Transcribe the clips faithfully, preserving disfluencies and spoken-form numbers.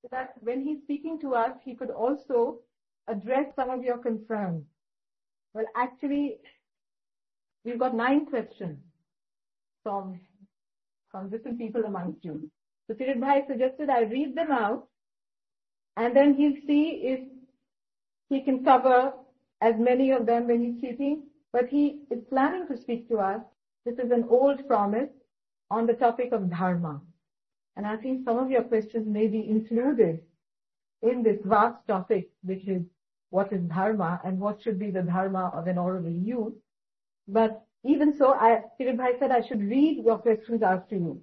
so that when he's speaking to us, he could also address some of your concerns. Well, actually, we've got nine questions from, from different people amongst you. So Kirit Bhai suggested I read them out, and then he'll see if he can cover as many of them when he's speaking. But he is planning to speak to us. This is an old promise on the topic of dharma. And I think some of your questions may be included in this vast topic, which is what is dharma and what should be the dharma of an Auroville youth. But even so, I, Kirit Bhai said I should read your questions out to you.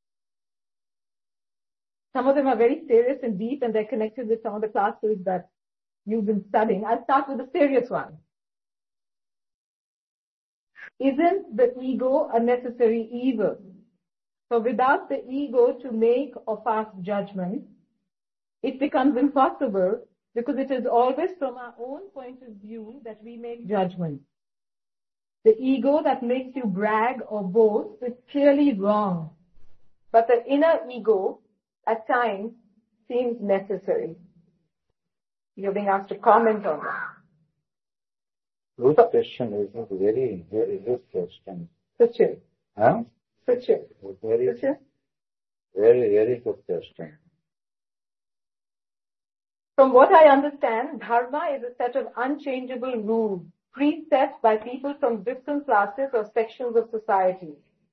Some of them are very serious and deep, and they're connected with some of the classes that you've been studying. I'll start with the serious one. Isn't the ego a necessary evil? So without the ego to make or pass judgment, it becomes impossible, because it is always from our own point of view that we make judgment. The ego that makes you brag or boast is clearly wrong, but the inner ego at times seems necessary. You're being asked to comment on that. Good question is very, very good question. Such Huh? Such Very, Such very, very good question. From what I understand, dharma is a set of unchangeable rules, preset by people from different classes or sections of society.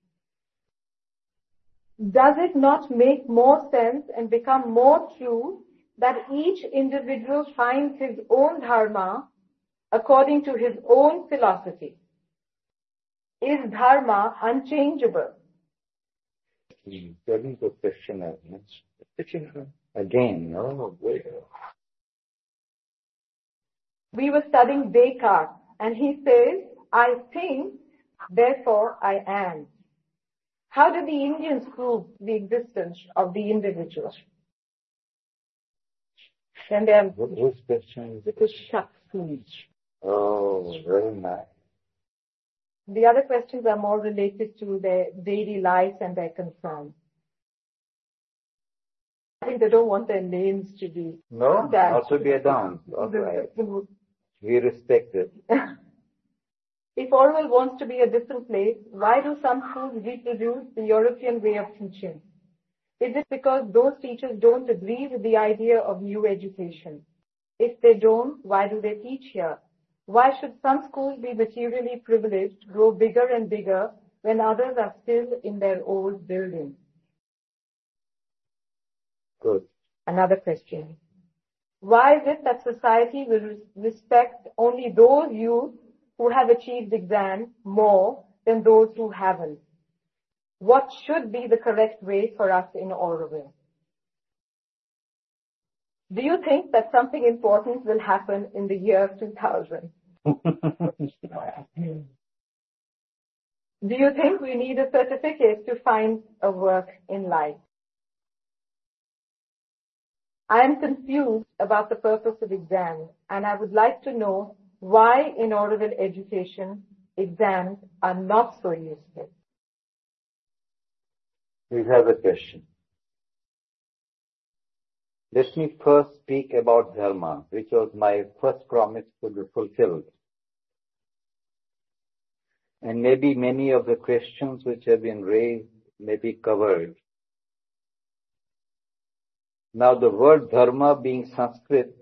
Does it not make more sense and become more true that each individual finds his own dharma according to his own philosophy? Is dharma unchangeable? Very good question. Again, no, wait. We were studying Descartes, and he says, I think, therefore I am. How did the Indians prove the existence of the individual? Then they have Whose question is with the Shakti. Oh, very nice. The other questions are more related to their daily life and their concerns. I think they don't want their names to be No, not to be announced. All right. We respect it. If Orwell wants to be a different place, why do some schools reproduce the European way of teaching? Is it because those teachers don't agree with the idea of new education? If they don't, why do they teach here? Why should some schools be materially privileged, grow bigger and bigger, when others are still in their old buildings? Good. Another question. Why is it that society will respect only those youth who have achieved exams more than those who haven't? What should be the correct way for us in Auroville? Do you think that something important will happen in the year two thousand? Do you think we need a certificate to find a work in life? I am confused about the purpose of exams, and I would like to know why in Auroville education exams are not so useful. We have a question. Let me first speak about dharma, which was my first promise to be fulfilled. And maybe many of the questions which have been raised may be covered. Now the word dharma, being Sanskrit,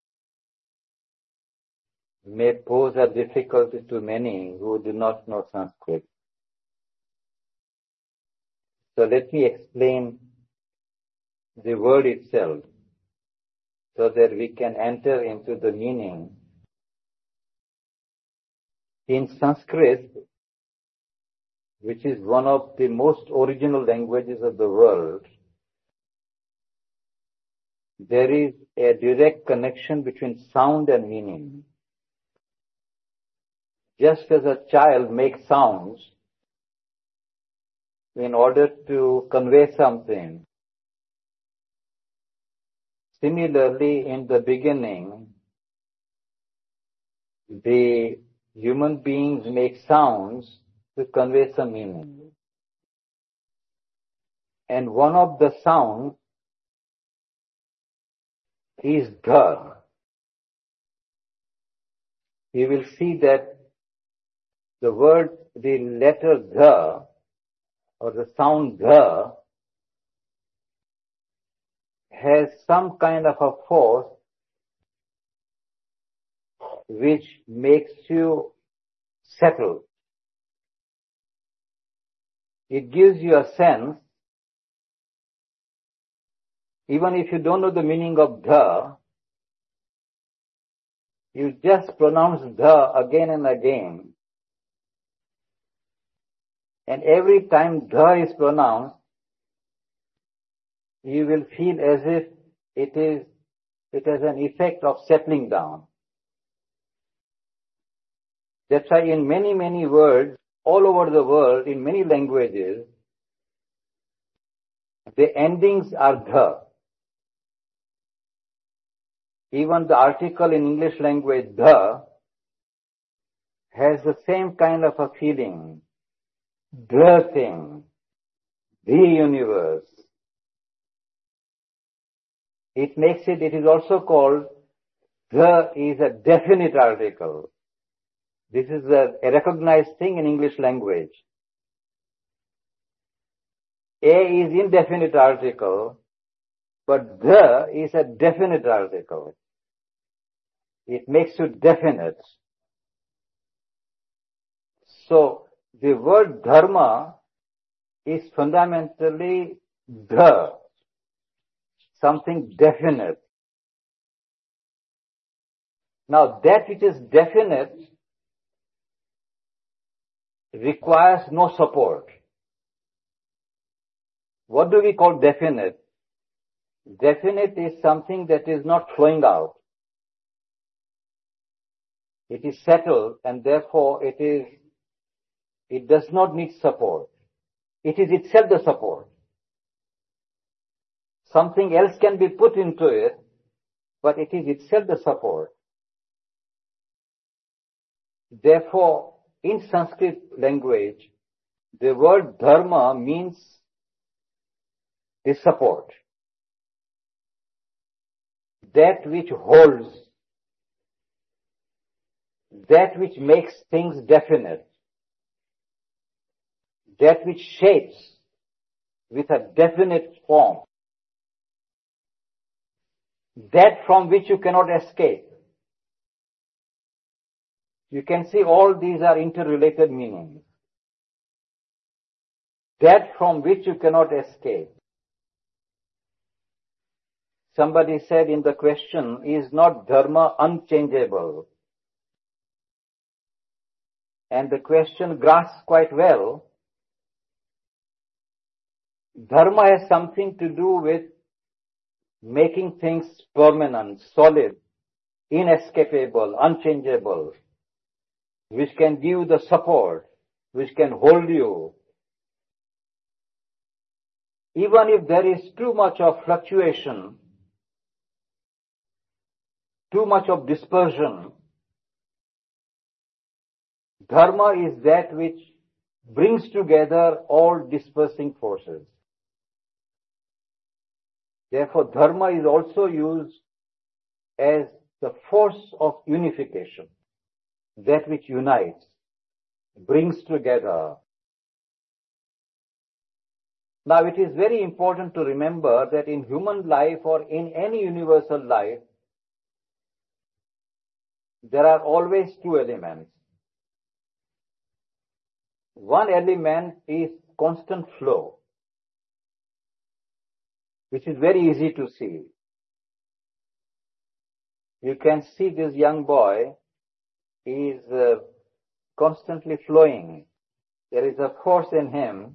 may pose a difficulty to many who do not know Sanskrit. So let me explain the word itself so that we can enter into the meaning. In Sanskrit, which is one of the most original languages of the world, there is a direct connection between sound and meaning. Just as a child makes sounds in order to convey something, similarly, in the beginning, the human beings make sounds to convey some meaning. And one of the sounds is dha. You will see that the word, the letter dha, or the sound dha, has some kind of a force which makes you settle. It gives you a sense, even if you don't know the meaning of dha, you just pronounce dha again and again. And every time dha is pronounced, you will feel as if it is, it has an effect of settling down. That's why in many, many words, all over the world, in many languages, the endings are dha. Even the article in English language, dha, has the same kind of a feeling. The thing, the universe. It makes it, it is also called, the is a definite article. This is a, a recognized thing in English language. A is indefinite article, but the is a definite article. It makes you definite. So, the word dharma is fundamentally the, something definite. Now, that which is definite requires no support. What do we call definite? Definite is something that is not flowing out. It is settled and therefore it is, it does not need support. It is itself the support. Something else can be put into it, but it is itself the support. Therefore, in Sanskrit language, the word dharma means the support. That which holds, that which makes things definite, that which shapes with a definite form, that from which you cannot escape. You can see all these are interrelated meanings. That from which you cannot escape. Somebody said in the question, is not dharma unchangeable? And the question grasps quite well. Dharma has something to do with making things permanent, solid, inescapable, unchangeable, which can give the support, which can hold you. Even if there is too much of fluctuation, too much of dispersion, dharma is that which brings together all dispersing forces. Therefore, dharma is also used as the force of unification, that which unites, brings together. Now, it is very important to remember that in human life or in any universal life, there are always two elements. One element is constant flow, which is very easy to see. You can see this young boy is uh, constantly flowing. There is a force in him.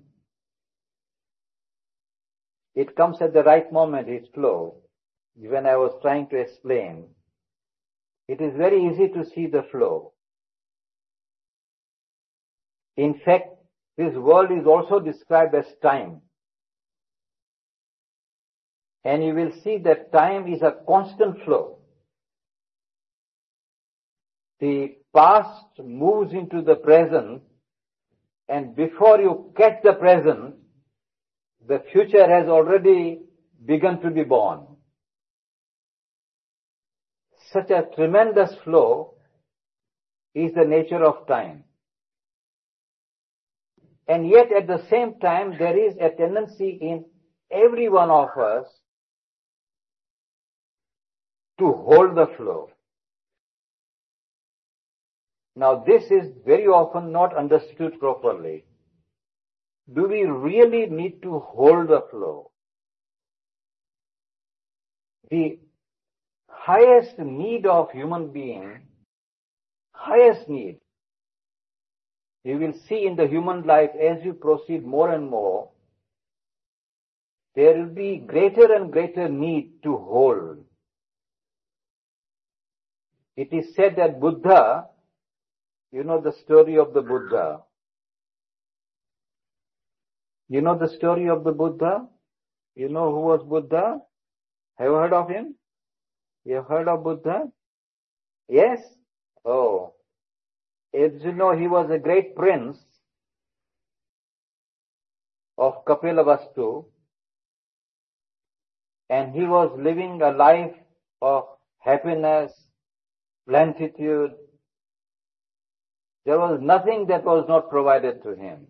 It comes at the right moment, his flow. When I was trying to explain, it is very easy to see the flow. In fact, this world is also described as time. And you will see that time is a constant flow. The past moves into the present, and before you catch the present, the future has already begun to be born. such a tremendous flow is the nature of time. And yet at the same time, there is a tendency in every one of us to hold the flow. Now this is very often not understood properly. Do we really need to hold the flow? The highest need of human being, highest need, you will see in the human life as you proceed more and more, there will be greater and greater need to hold. It is said that Buddha, you know the story of the Buddha. You know the story of the Buddha? You know who was Buddha? Have you heard of him? You have heard of Buddha? Yes? Oh. As you know, he was a great prince of Kapilavastu, and he was living a life of happiness, plenitude. There was nothing that was not provided to him.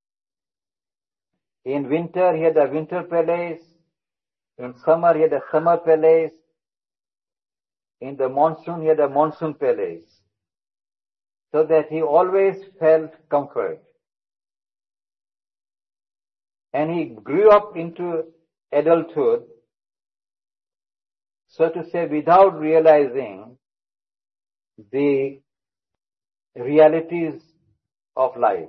In winter, he had a winter palace. In summer, he had a summer palace. In the monsoon, he had a monsoon palace. So that he always felt comfort. And he grew up into adulthood, so to say, without realizing the realities of life.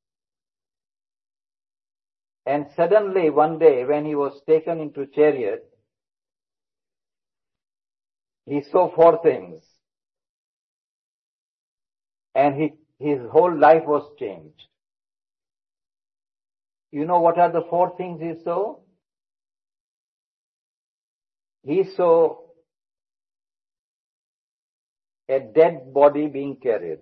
And suddenly one day when he was taken into chariot, he saw four things. And he, his whole life was changed. You know what are the four things he saw? He saw a dead body being carried.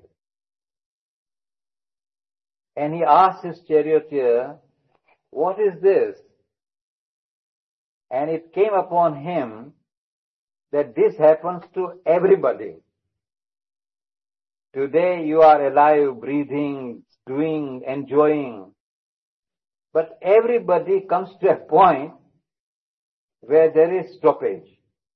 And he asked his charioteer, what is this? And it came upon him that this happens to everybody. Today you are alive, breathing, doing, enjoying. But everybody comes to a point where there is stoppage.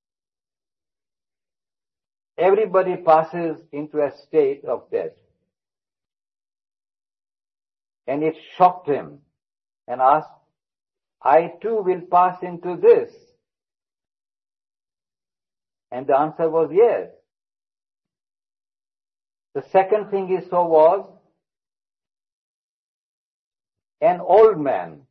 Everybody passes into a state of death. And it shocked him and asked, I too will pass into this. And the answer was yes. The second thing he saw was an old man.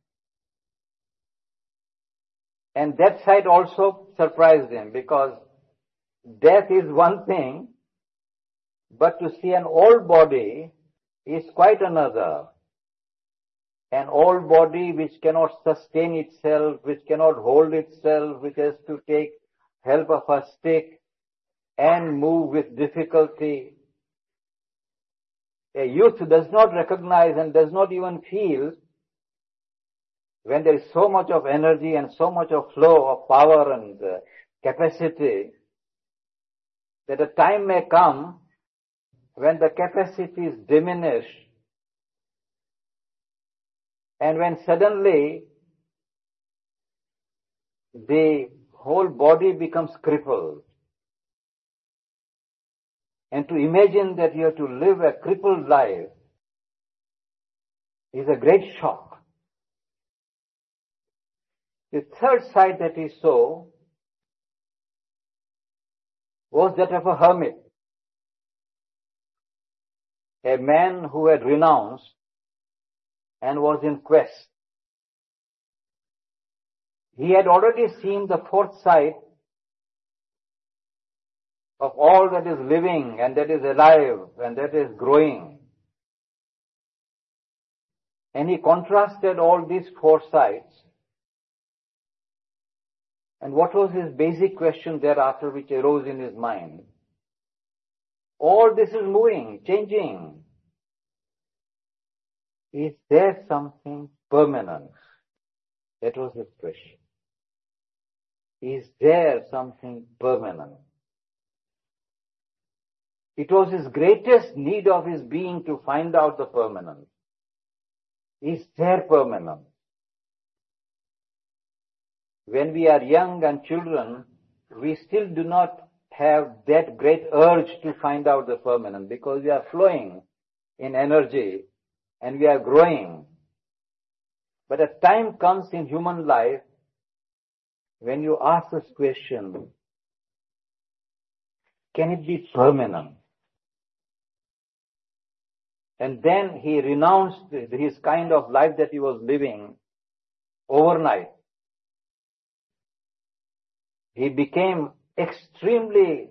And that sight also surprised him, because death is one thing, but to see an old body is quite another. An old body which cannot sustain itself, which cannot hold itself, which has to take help of a stick and move with difficulty. A youth does not recognize and does not even feel when there is so much of energy and so much of flow of power and uh, capacity, that a time may come when the capacities diminish, and when suddenly the whole body becomes crippled. And to imagine that you have to live a crippled life is a great shock. The third sight that he saw was that of a hermit, a man who had renounced and was in quest. He had already seen the fourth sight of all that is living and that is alive and that is growing. And he contrasted all these four sights. And what was his basic question thereafter which arose in his mind? All this is moving, changing. Is there something permanent? That was his question. Is there something permanent? It was his greatest need of his being to find out the permanent. Is there permanent? When we are young and children, we still do not have that great urge to find out the permanent because we are flowing in energy and we are growing. But a time comes in human life when you ask this question, can it be permanent? And then he renounced his kind of life that he was living overnight. He became extremely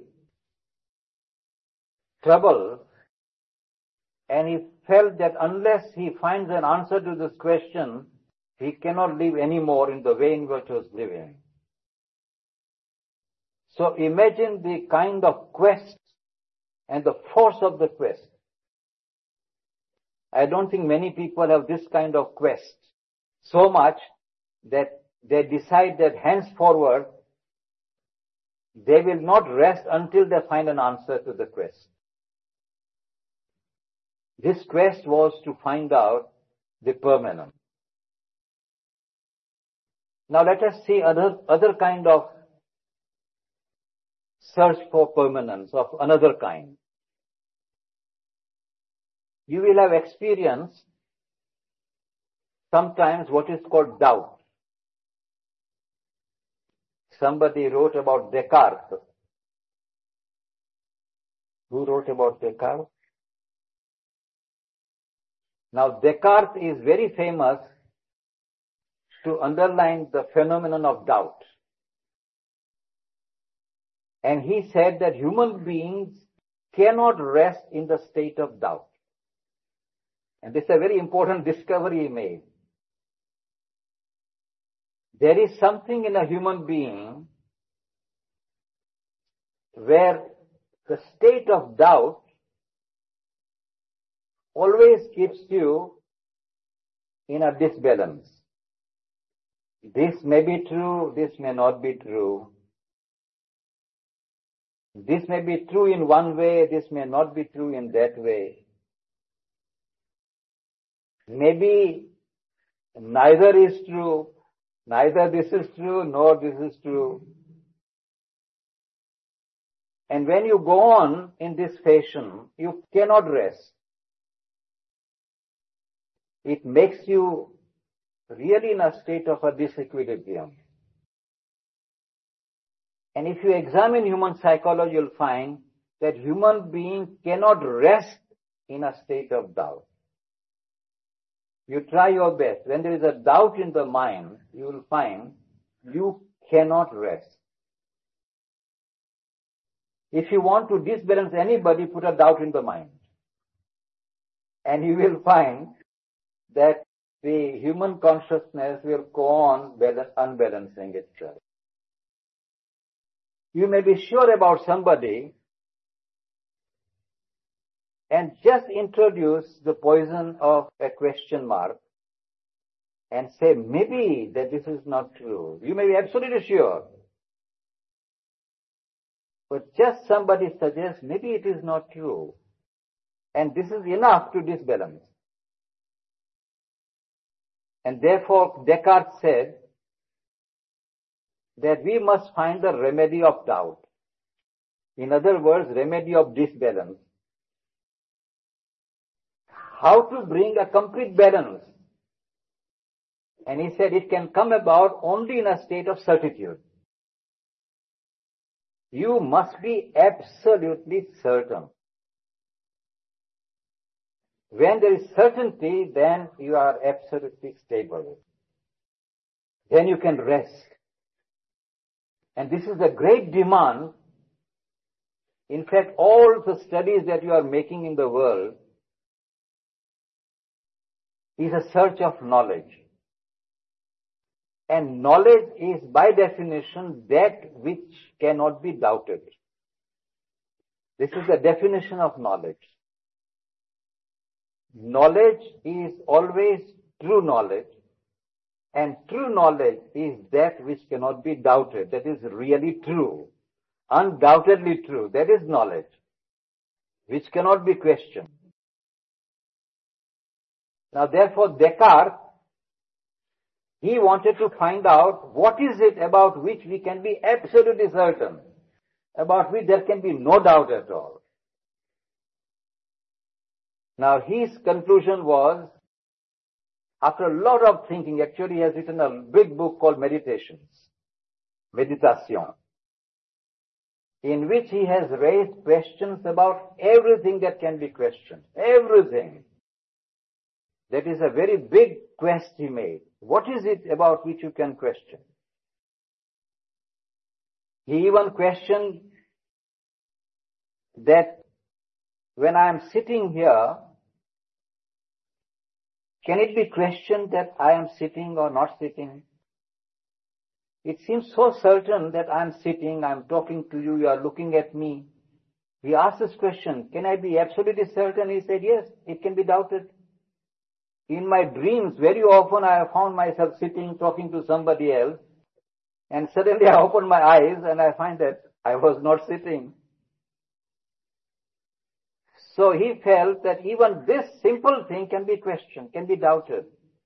troubled, and he felt that unless he finds an answer to this question, he cannot live anymore in the way in which he was living. So imagine the kind of quest and the force of the quest. I don't think many people have this kind of quest so much that they decide that henceforward they will not rest until they find an answer to the quest. This quest was to find out the permanent. Now let us see other, other kind of search for permanence of another kind. You will have experienced sometimes what is called doubt. Somebody wrote about Descartes. Who wrote about Descartes? Now Descartes is very famous to underline the phenomenon of doubt. And he said that human beings cannot rest in the state of doubt. And this is a very important discovery he made. There is something in a human being where the state of doubt always keeps you in a disbalance. This may be true, this may not be true. This may be true in one way, this may not be true in that way. Maybe neither is true, neither this is true, nor this is true. And when you go on in this fashion, you cannot rest. It makes you really in a state of a disequilibrium. And if you examine human psychology, you'll find that human beings cannot rest in a state of doubt. You try your best. When there is a doubt in the mind, you will find you cannot rest. If you want to disbalance anybody, put a doubt in the mind. And you will find that the human consciousness will go on unbalancing itself. You may be sure about somebody and just introduce the poison of a question mark and say maybe that this is not true. You may be absolutely sure. But just somebody suggests maybe it is not true. And this is enough to disbalance. And therefore Descartes said that we must find the remedy of doubt. In other words, remedy of disbalance. How to bring a complete balance. And he said it can come about only in a state of certitude. You must be absolutely certain. When there is certainty, then you are absolutely stable. Then you can rest. And this is a great demand. In fact, all the studies that you are making in the world is a search of knowledge. And knowledge is by definition that which cannot be doubted. This is the definition of knowledge. Knowledge is always true knowledge, and true knowledge is that which cannot be doubted, that is really true, undoubtedly true, that is knowledge. which cannot be questioned. Now therefore Descartes, he wanted to find out what is it about which we can be absolutely certain, about which there can be no doubt at all. Now his conclusion was, after a lot of thinking, actually he has written a big book called Meditations, Meditation, in which he has raised questions about everything that can be questioned. Everything. That is a very big quest he made. What is it about which you can question? He even questioned that when I am sitting here, can it be questioned that I am sitting or not sitting? It seems so certain that I am sitting, I am talking to you, you are looking at me. He asked this question, can I be absolutely certain? He said, yes, it can be doubted. In my dreams, very often I have found myself sitting, talking to somebody else, and suddenly I open my eyes and I find that I was not sitting. So he felt that even this simple thing can be questioned, can be doubted.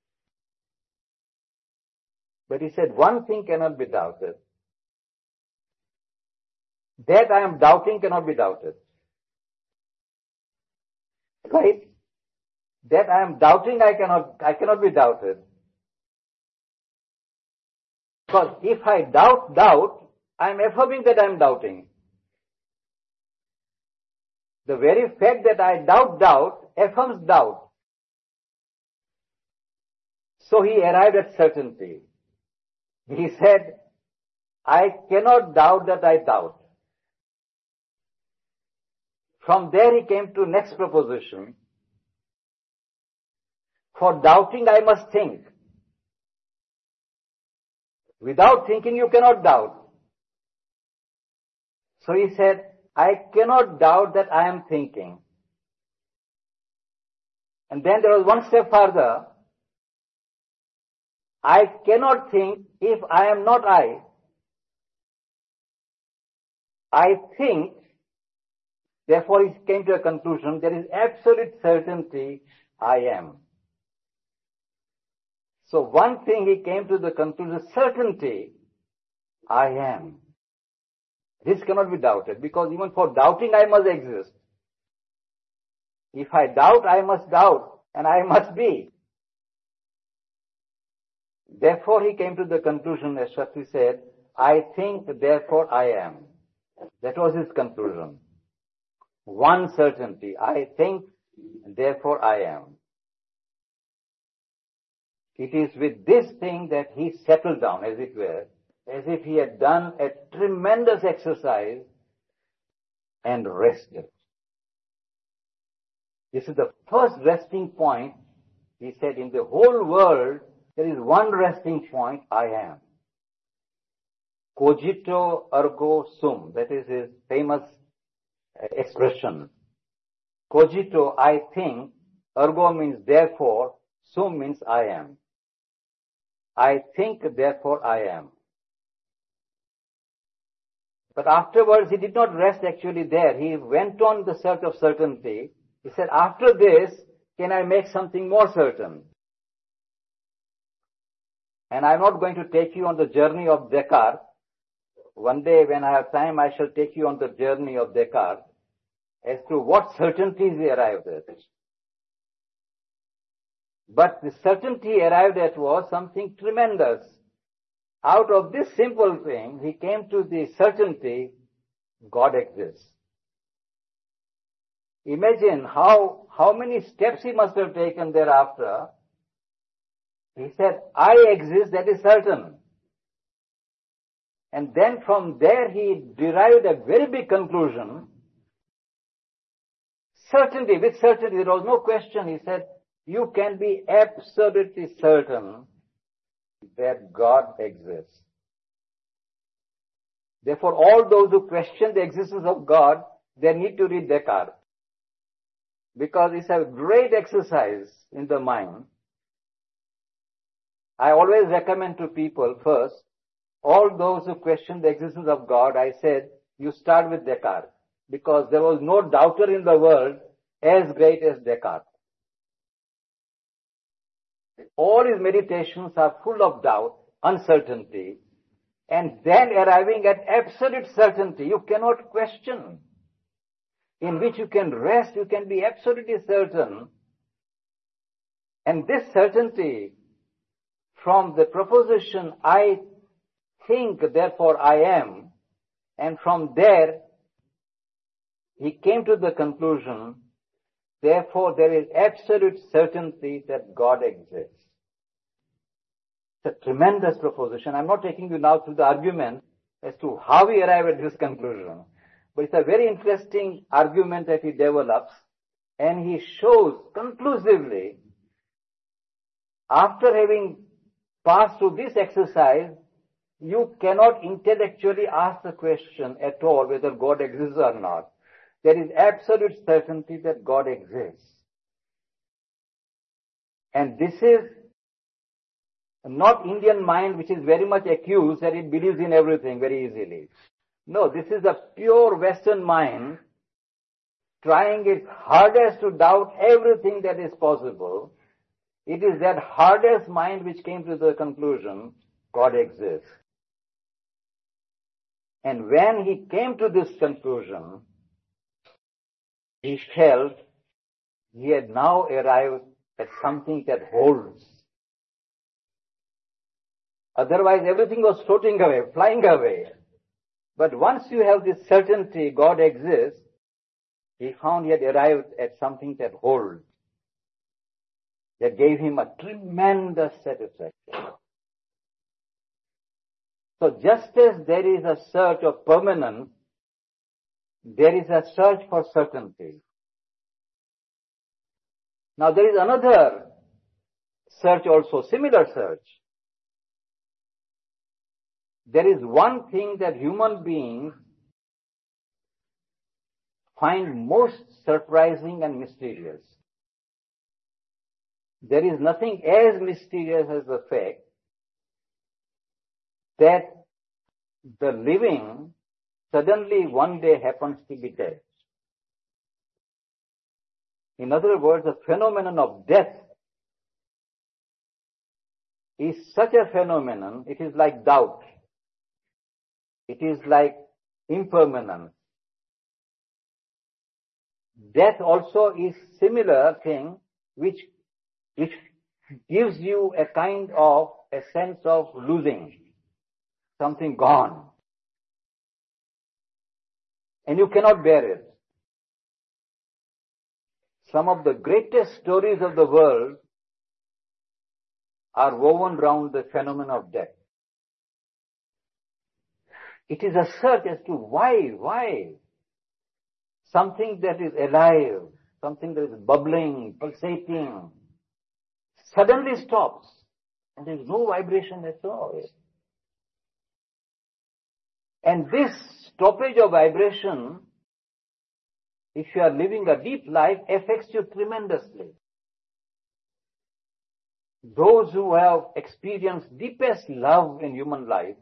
But he said one thing cannot be doubted. That I am doubting cannot be doubted. Right? That I am doubting I cannot, I cannot be doubted. Because if I doubt, doubt, I am affirming that I am doubting. The very fact that I doubt, doubt, affirms doubt. So he arrived at certainty. He said, I cannot doubt that I doubt. From there he came to next proposition. For doubting I must think. Without thinking you cannot doubt. So he said, I cannot doubt that I am thinking. And then there was one step further. I cannot think if I am not I. I think, therefore he came to a conclusion, there is absolute certainty I am. So one thing he came to the conclusion, certainty I am. This cannot be doubted, because even for doubting I must exist. If I doubt, I must doubt, and I must be. Therefore he came to the conclusion, as Shakti said, I think, therefore I am. That was his conclusion. One certainty, I think, therefore I am. It is with this thing that he settled down, as it were, as if he had done a tremendous exercise and rested. This is the first resting point. He said, in the whole world, there is one resting point, I am. Cogito ergo sum. That is his famous expression. Cogito, I think. Ergo means therefore. Sum means I am. I think, therefore I am. But afterwards, he did not rest actually there. He went on the search of certainty. He said, after this, can I make something more certain? And I'm not going to take you on the journey of Descartes. One day when I have time, I shall take you on the journey of Descartes as to what certainties he arrived at. But the certainty he arrived at was something tremendous. Out of this simple thing, he came to the certainty God exists. Imagine how, how many steps he must have taken thereafter. He said, I exist, that is certain. And then from there he derived a very big conclusion. Certainty, with certainty, there was no question. He said, you can be absolutely certain that God exists. Therefore, all those who question the existence of God, they need to read Descartes. Because it's a great exercise in the mind. I always recommend to people first, all those who question the existence of God, I said, you start with Descartes. because there was no doubter in the world as great as Descartes. All his meditations are full of doubt, uncertainty, and then arriving at absolute certainty. You cannot question, in which you can rest, you can be absolutely certain. And this certainty from the proposition, I think, therefore I am, and from there he came to the conclusion, therefore there is absolute certainty that God exists. It's a tremendous proposition. I'm not taking you now through the argument as to how he arrived at this conclusion, but it's a very interesting argument that he develops, and he shows conclusively, after having passed through this exercise, you cannot intellectually ask the question at all whether God exists or not. There is absolute certainty that God exists. And this is not Indian mind, which is very much accused that it believes in everything very easily. No, this is a pure Western mind trying its hardest to doubt everything that is possible. It is that hardest mind which came to the conclusion, God exists. And when he came to this conclusion, he felt he had now arrived at something that holds. Otherwise, everything was floating away, flying away. But once you have this certainty God exists, he found he had arrived at something that holds, that gave him a tremendous satisfaction. So just as there is a search of permanence, there is a search for certainty. Now there is another search also, similar search. There is one thing that human beings find most surprising and mysterious. There is nothing as mysterious as the fact that the living suddenly one day happens to be dead. In other words, the phenomenon of death is such a phenomenon, it is like doubt. It is like impermanence. Death also is similar thing which, which gives you a kind of a sense of losing, something gone. And you cannot bear it. Some of the greatest stories of the world are woven around the phenomenon of death. It is a search as to why, why? Something that is alive, something that is bubbling, pulsating, suddenly stops, and there is no vibration at all. And this stoppage of vibration, if you are living a deep life, affects you tremendously. Those who have experienced deepest love in human life,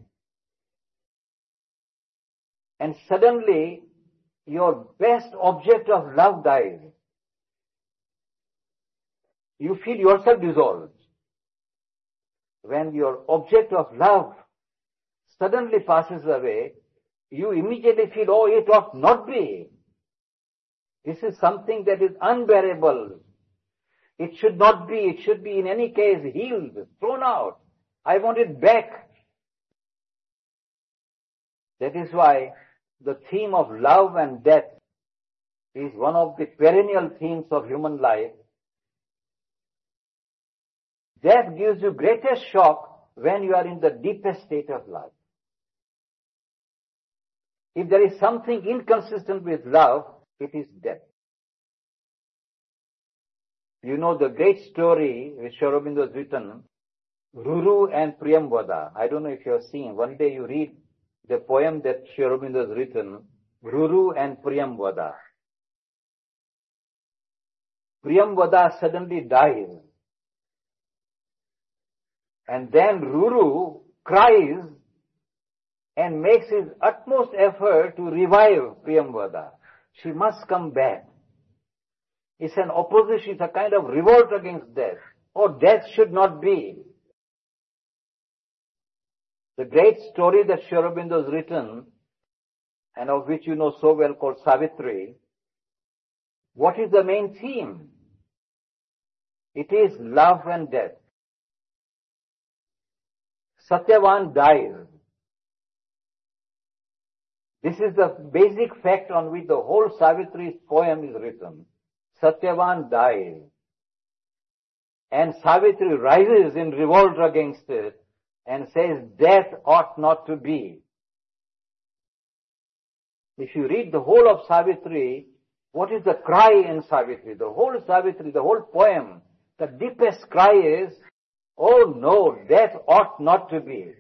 and suddenly your best object of love dies, you feel yourself dissolved. When your object of love suddenly passes away, you immediately feel, oh, it ought not be. This is something that is unbearable. It should not be. It should be in any case healed, thrown out. I want it back. That is why the theme of love and death is one of the perennial themes of human life. Death gives you greatest shock when you are in the deepest state of life. If there is something inconsistent with love, it is death. You know the great story which Sri Aurobindo has written, Ruru and Priyambada. I don't know if you have seen. One day you read the poem that Sri Aurobindo has written, Ruru and Priyambada. Priyambada suddenly dies. And then Ruru cries and makes his utmost effort to revive Priyambada. She must come back. It's an opposition, it's a kind of revolt against death. Or death should not be. The great story that Sri Aurobindo has written, and of which you know so well, called Savitri, what is the main theme? It is love and death. Satyavan dies. This is the basic fact on which the whole Savitri's poem is written. Satyavan dies. And Savitri rises in revolt against it and says, death ought not to be. If you read the whole of Savitri, what is the cry in Savitri? The whole Savitri, the whole poem, the deepest cry is, oh no, death ought not to be.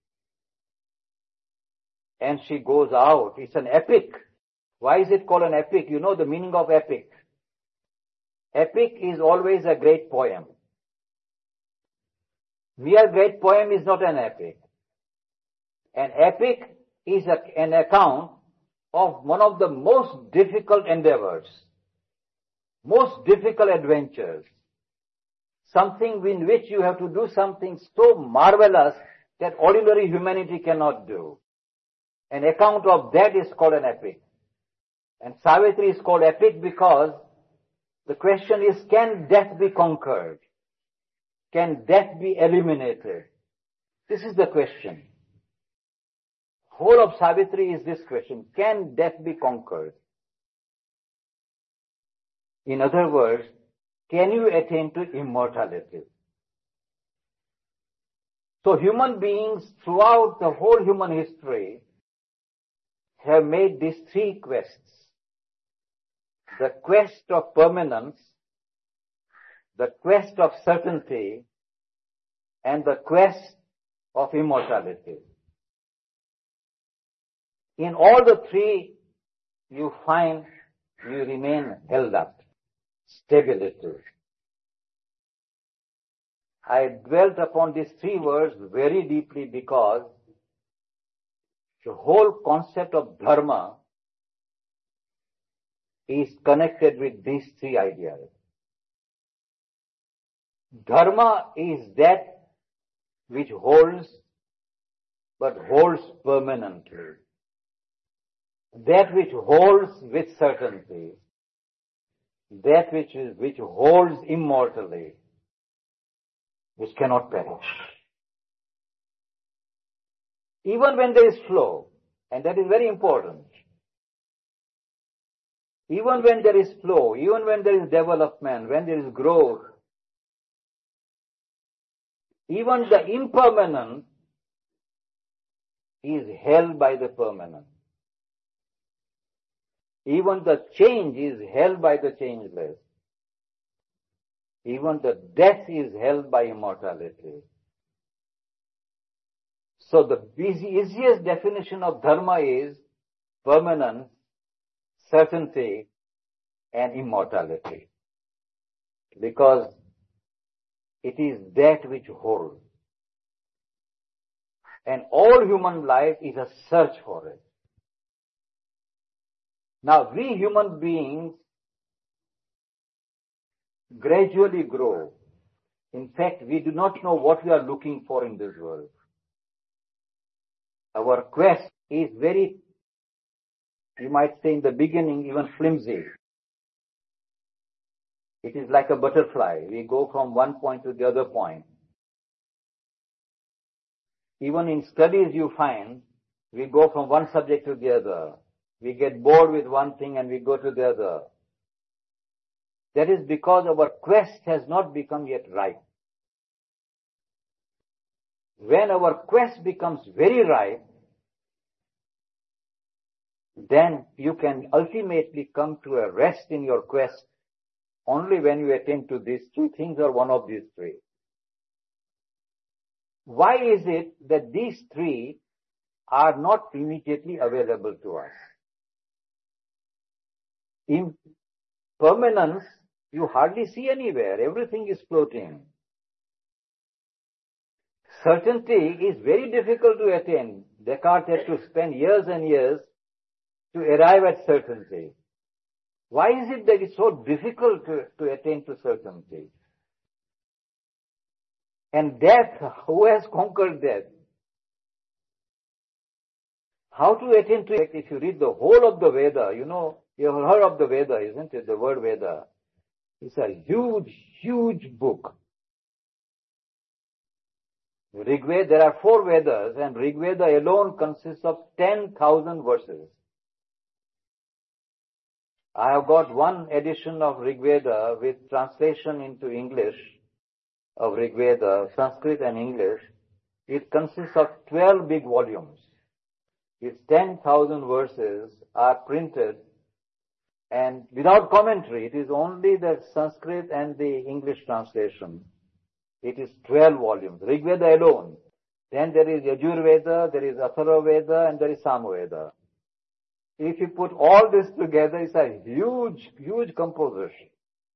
And she goes out. It's an epic. Why is it called an epic? You know the meaning of epic. Epic is always a great poem. Mere great poem is not an epic. An epic is a, an account of one of the most difficult endeavors, most difficult adventures, something in which you have to do something so marvelous that ordinary humanity cannot do. An account of that is called an epic. And Savitri is called epic because the question is, can death be conquered? Can death be eliminated? This is the question. Whole of Savitri is this question. Can death be conquered? In other words, can you attain to immortality? So human beings throughout the whole human history have made these three quests. The quest of permanence, the quest of certainty, and the quest of immortality. In all the three, you find you remain held up. Stability. I dwelt upon these three words very deeply because the whole concept of dharma is connected with these three ideas. Dharma is that which holds, but holds permanently. That which holds with certainty. That which is, which holds immortally, which cannot perish. Even when there is flow, and that is very important. Even when there is flow, even when there is development, when there is growth, even the impermanent is held by the permanent. Even the change is held by the changeless. Even the death is held by immortality. So the easiest definition of dharma is permanence, certainty, and immortality. Because it is that which holds. And all human life is a search for it. Now, we human beings gradually grow. In fact, we do not know what we are looking for in this world. Our quest is very, you might say in the beginning, even flimsy. It is like a butterfly. We go from one point to the other point. Even in studies you find, we go from one subject to the other. We get bored with one thing and we go to the other. That is because our quest has not become yet ripe. When our quest becomes very ripe, then you can ultimately come to a rest in your quest only when you attain to these two things or one of these three. Why is it that these three are not immediately available to us? In permanence, you hardly see anywhere. Everything is floating. Certainty is very difficult to attain. Descartes had to spend years and years to arrive at certainty. Why is it that it's so difficult to, to attain to certainty? And death, who has conquered death? How to attain to it? If you read the whole of the Veda, you know, you've heard of the Veda, isn't it? The word Veda. It's a huge, huge book. Rigveda, there are four Vedas, and Rigveda alone consists of ten thousand verses. I have got one edition of Rigveda with translation into English of Rigveda, Sanskrit and English. It consists of twelve big volumes. Its ten thousand verses are printed, and without commentary, it is only the Sanskrit and the English translation. It is twelve volumes, Rigveda alone. Then there is Yajurveda, there is Atharvaveda, and there is Samaveda. If you put all this together, it's a huge, huge composition.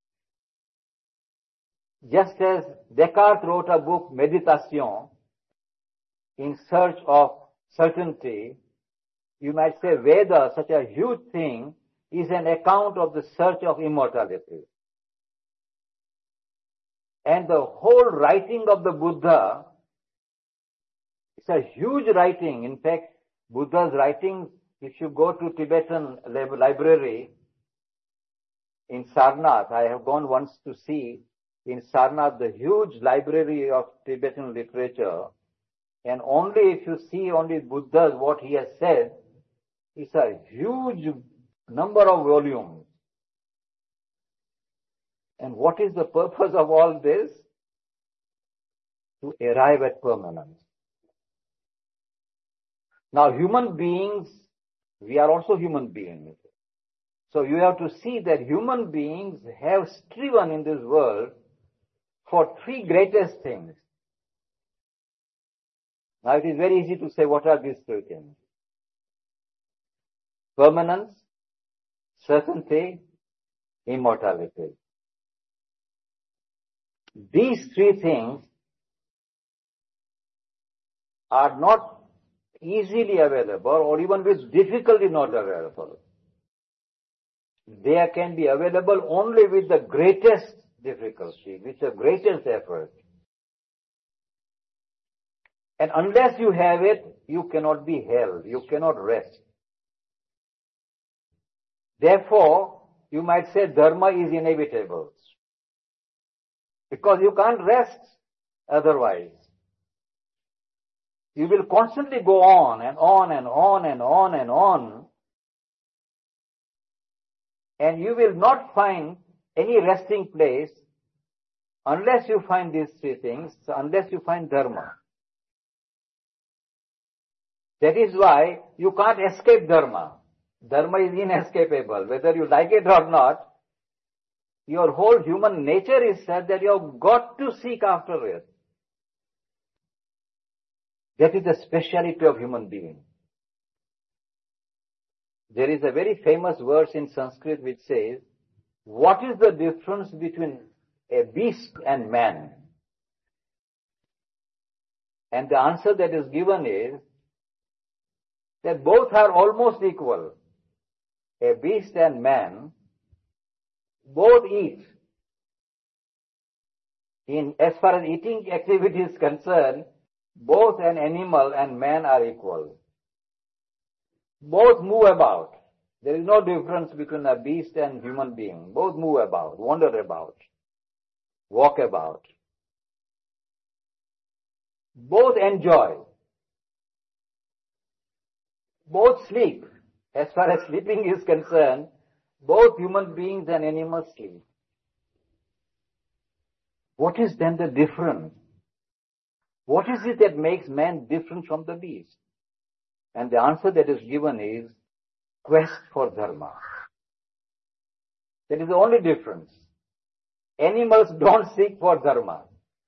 Just as Descartes wrote a book, Méditation, in search of certainty, you might say Veda, such a huge thing, is an account of the search of immortality. And the whole writing of the Buddha, it's a huge writing. In fact, Buddha's writings, if you go to Tibetan library in Sarnath, I have gone once to see in Sarnath the huge library of Tibetan literature, and only if you see only Buddha's, what he has said, it's a huge number of volumes. And what is the purpose of all this? To arrive at permanence. Now, human beings, we are also human beings. So you have to see that human beings have striven in this world for three greatest things. Now, it is very easy to say, what are these three things? Permanence, certainty, immortality. These three things are not easily available, or even with difficulty not available. They can be available only with the greatest difficulty, with the greatest effort. And unless you have it, you cannot be held, you cannot rest. Therefore, you might say dharma is inevitable. Because you can't rest otherwise. You will constantly go on and on and on and on and on. And you will not find any resting place unless you find these three things, unless you find dharma. That is why you can't escape dharma. Dharma is inescapable. Whether you like it or not, your whole human nature is such that you have got to seek after it. That is the speciality of human being. There is a very famous verse in Sanskrit which says, what is the difference between a beast and man? And the answer that is given is that both are almost equal. A beast and man both eat. In, as far as eating activity is concerned, both an animal and man are equal. Both move about. There is no difference between a beast and human being. Both move about, wander about, walk about. Both enjoy. Both sleep. As far as sleeping is concerned, both human beings and animals sleep. What is then the difference? What is it that makes man different from the beast? And the answer that is given is quest for dharma. That is the only difference. Animals don't seek for dharma.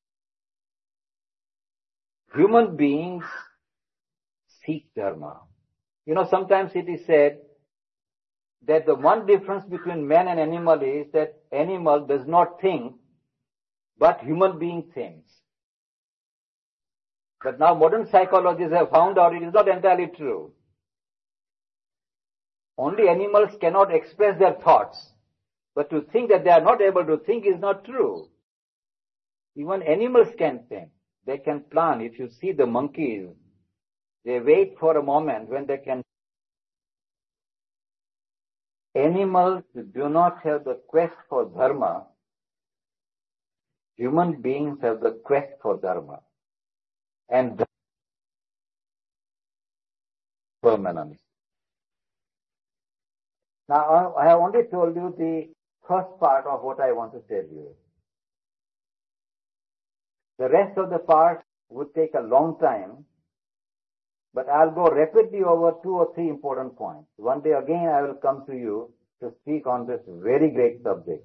Human beings seek dharma. You know, sometimes it is said that the one difference between man and animal is that animal does not think, but human being thinks. But now modern psychologists have found out it is not entirely true. Only animals cannot express their thoughts. But to think that they are not able to think is not true. Even animals can think. They can plan. If you see the monkeys, they wait for a moment when they can. Animals do not have the quest for dharma. Human beings have the quest for dharma. And permanence. Now, I have only told you the first part of what I want to tell you. The rest of the part would take a long time, but I'll go rapidly over two or three important points. One day again I will come to you to speak on this very great subject.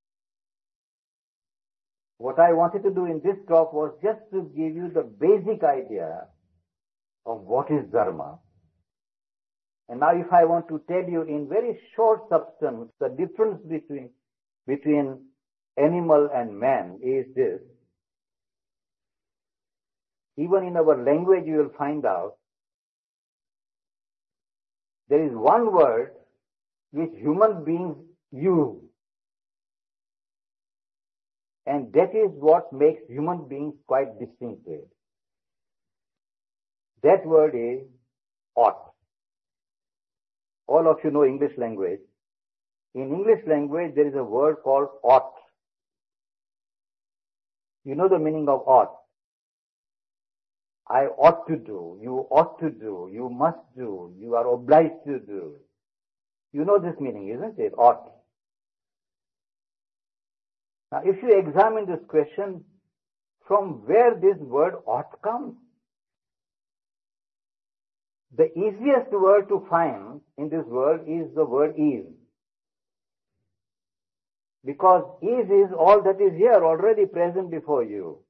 What I wanted to do in this talk was just to give you the basic idea of what is dharma. And now if I want to tell you in very short substance the difference between, between animal and man is this. Even in our language you will find out there is one word which human beings use, and that is what makes human beings quite distinctive. That word is ought. All of you know English language. In English language there is a word called ought. You know the meaning of ought. I ought to do, you ought to do, you must do, you are obliged to do. You know this meaning, isn't it? Ought. Now, if you examine this question, from where this word ought comes, the easiest word to find in this word is the word is. Because is is all that is here already present before you.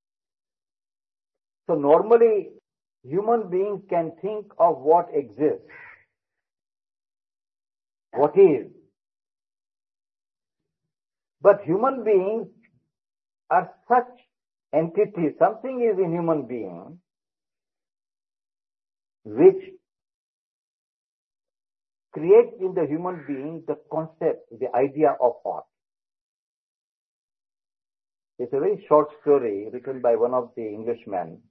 So normally, human beings can think of what exists, what is. But human beings are such entities, something is in human being which creates in the human being the concept, the idea of ought. It's a very short story written by one of the Englishmen.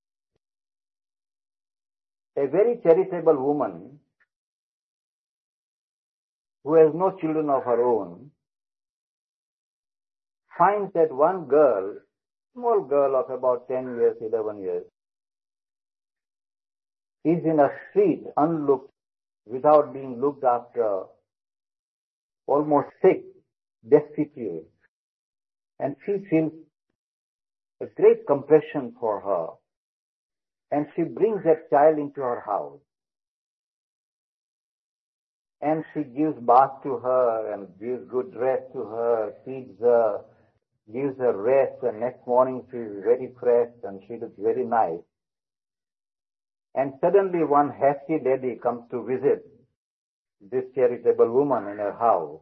A very charitable woman who has no children of her own finds that one girl, small girl of about ten years, eleven years, is in a street unlooked, without being looked after, almost sick, destitute. And she feels a great compassion for her. And she brings that child into her house. And she gives bath to her and gives good rest to her, feeds her, gives her rest, and next morning she is very fresh and she looks very nice. And suddenly one hasty lady comes to visit this charitable woman in her house.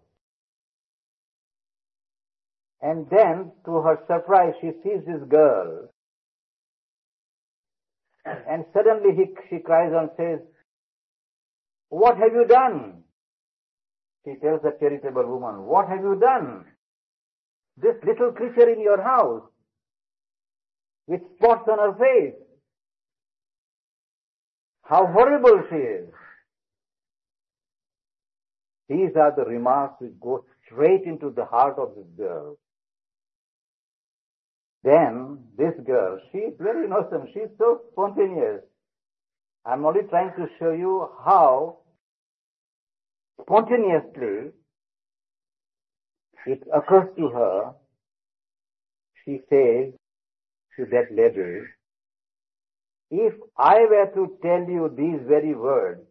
And then, to her surprise, she sees this girl. And suddenly he, she cries and says, "What have you done?" She tells the charitable woman, "What have you done? This little creature in your house, with spots on her face. How horrible she is." These are the remarks which go straight into the heart of this girl. Then, this girl, she is very innocent, she is so spontaneous. I'm only trying to show you how spontaneously it occurs to her. She says to that lady, "If I were to tell you these very words,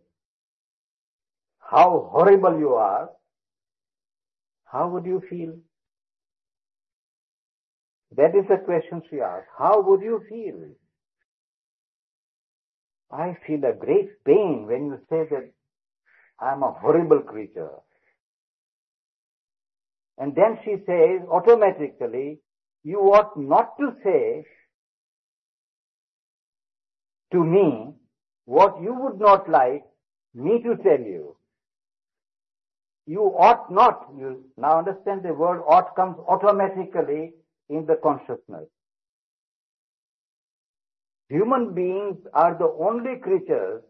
how horrible you are, how would you feel?" That is the question she asked. How would you feel? "I feel a great pain when you say that I am a horrible creature." And then she says automatically, "You ought not to say to me what you would not like me to tell you. You ought not. You now understand the word ought comes automatically in the consciousness. Human beings are the only creatures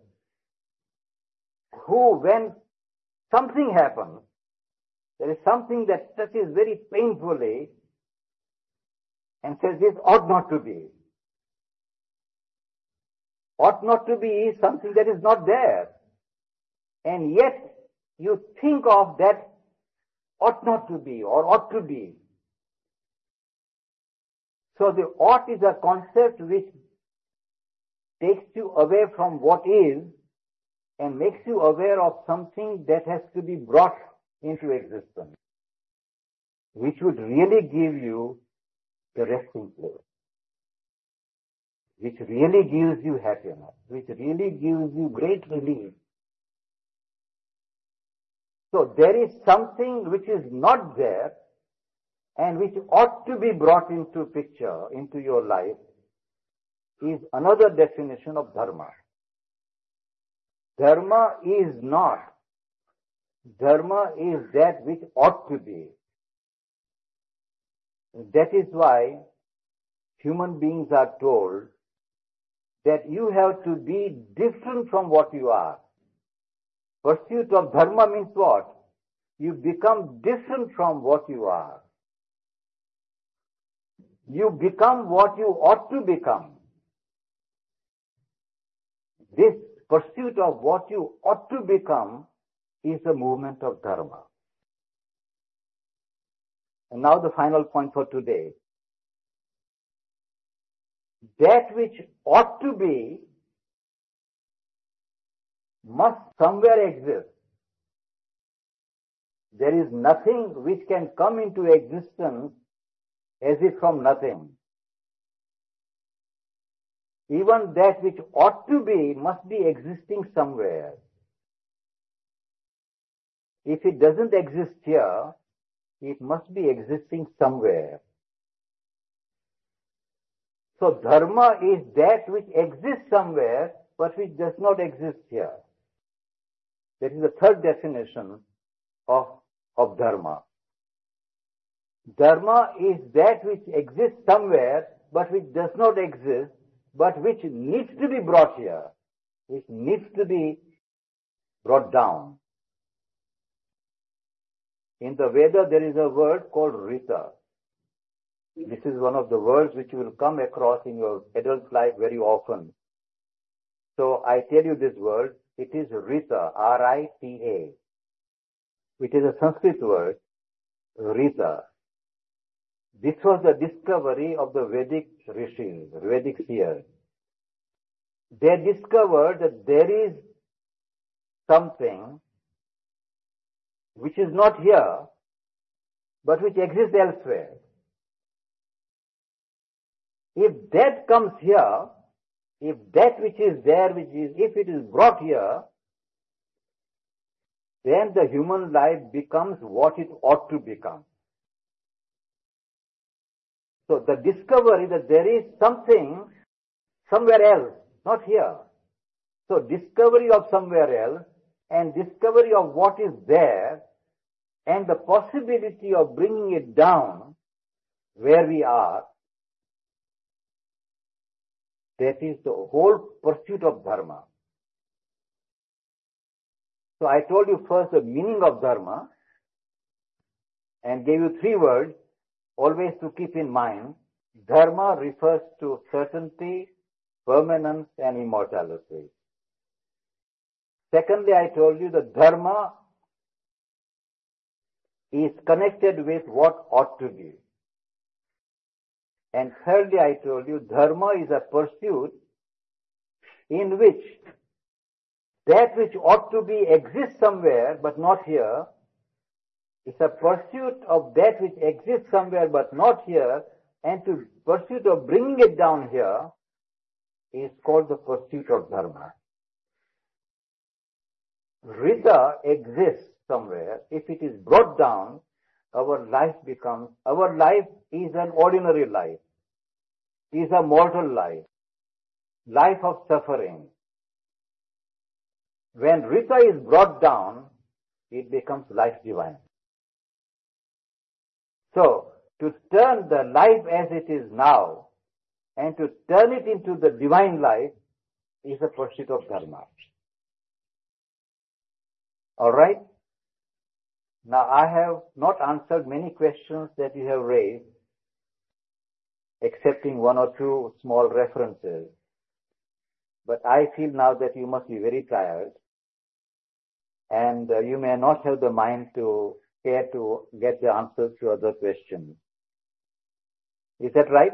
who, when something happens, there is something that touches very painfully and says this ought not to be. Ought not to be is something that is not there. And yet you think of that ought not to be or ought to be. So the ought is a concept which takes you away from what is and makes you aware of something that has to be brought into existence, which would really give you the resting place, which really gives you happiness, which really gives you great relief. So there is something which is not there and which ought to be brought into picture, into your life, is another definition of dharma. Dharma is not. Dharma is that which ought to be. That is why human beings are told that you have to be different from what you are. Pursuit of dharma means what? You become different from what you are. You become what you ought to become. This pursuit of what you ought to become is the movement of dharma. And now the final point for today. That which ought to be must somewhere exist. There is nothing which can come into existence as if from nothing. Even that which ought to be must be existing somewhere. If it doesn't exist here, it must be existing somewhere. So dharma is that which exists somewhere but which does not exist here. That is the third definition of, of dharma. Dharma is that which exists somewhere but which does not exist, but which needs to be brought here, which needs to be brought down. In the Veda there is a word called Rita. This is one of the words which you will come across in your adult life very often. So I tell you this word, it is Rita, R I T A. It is a Sanskrit word, Rita. This was the discovery of the Vedic rishis, Vedic seers. They discovered that there is something which is not here, but which exists elsewhere. If that comes here, if that which is there, which is, if it is brought here, then the human life becomes what it ought to become. So the discovery that there is something somewhere else, not here. So discovery of somewhere else and discovery of what is there and the possibility of bringing it down where we are, that is the whole pursuit of dharma. So I told you first the meaning of dharma and gave you three words, always to keep in mind. Dharma refers to certainty, permanence and immortality. Secondly, I told you that dharma is connected with what ought to be. And thirdly, I told you dharma is a pursuit in which that which ought to be exists somewhere but not here. It's a pursuit of that which exists somewhere but not here, and to pursuit of bringing it down here is called the pursuit of dharma. Rita exists somewhere. If it is brought down, our life becomes, our life is an ordinary life, is a mortal life, life of suffering. When Rita is brought down, it becomes life divine. So, to turn the life as it is now and to turn it into the divine life is the pursuit of dharma. Alright? Now I have not answered many questions that you have raised, excepting one or two small references. But I feel now that you must be very tired and uh, you may not have the mind to care to get the answers to other questions. Is that right?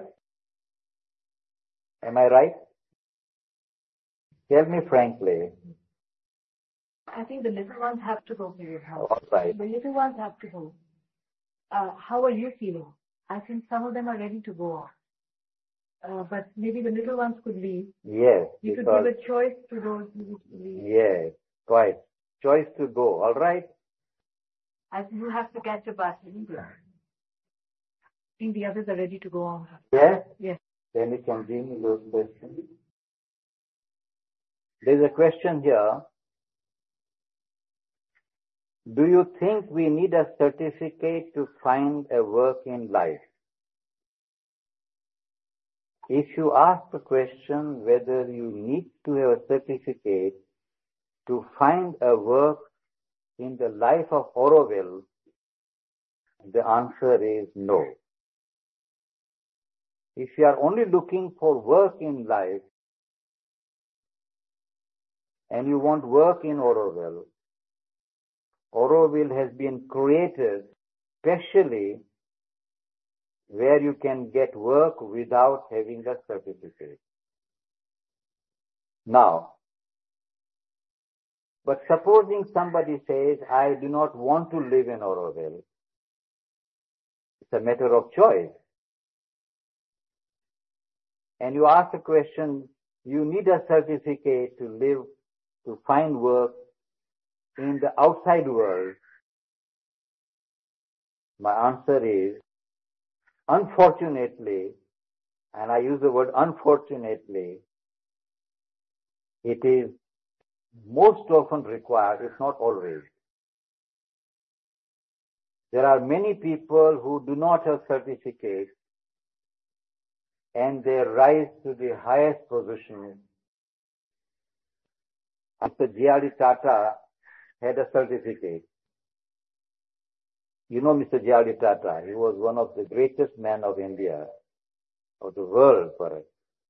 Am I right? Tell me frankly. I think the little ones have to go for your house. All right. The little ones have to go. Uh, how are you feeling? I think some of them are ready to go off. Uh, but maybe the little ones could leave. Yes. You could give a choice to those who wish to leave. Yes, quite. Choice to go. All right. I think you have to catch a bus. I think the others are ready to go on. Yes? Yes. Then you can give me those questions. There's a question here. Do you think we need a certificate to find a work in life? If you ask the question whether you need to have a certificate to find a work in the life of Auroville, the answer is no. If you are only looking for work in life and you want work in Auroville, Auroville has been created specially where you can get work without having a certificate. Now, but supposing somebody says, I do not want to live in Auroville, it's a matter of choice. And you ask the question, you need a certificate to live, to find work in the outside world. My answer is, unfortunately, and I use the word unfortunately, it is most often required, if not always. There are many people who do not have certificates and they rise to the highest position. Mister J R D Tata had a certificate. You know Mister J R D Tata, he was one of the greatest men of India, of the world perhaps.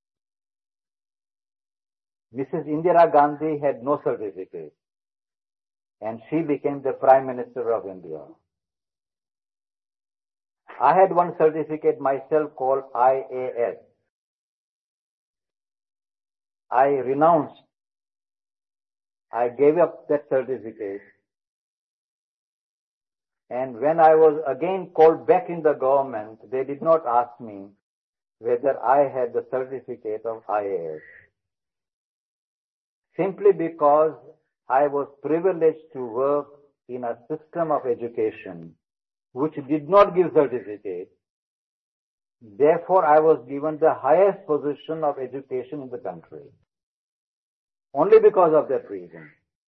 Missus Indira Gandhi had no certificate and she became the Prime Minister of India. I had one certificate myself called I A S. I renounced. I gave up that certificate. And when I was again called back in the government, they did not ask me whether I had the certificate of I A S. Simply because I was privileged to work in a system of education which did not give certificate. Therefore, I was given the highest position of education in the country. Only because of that reason.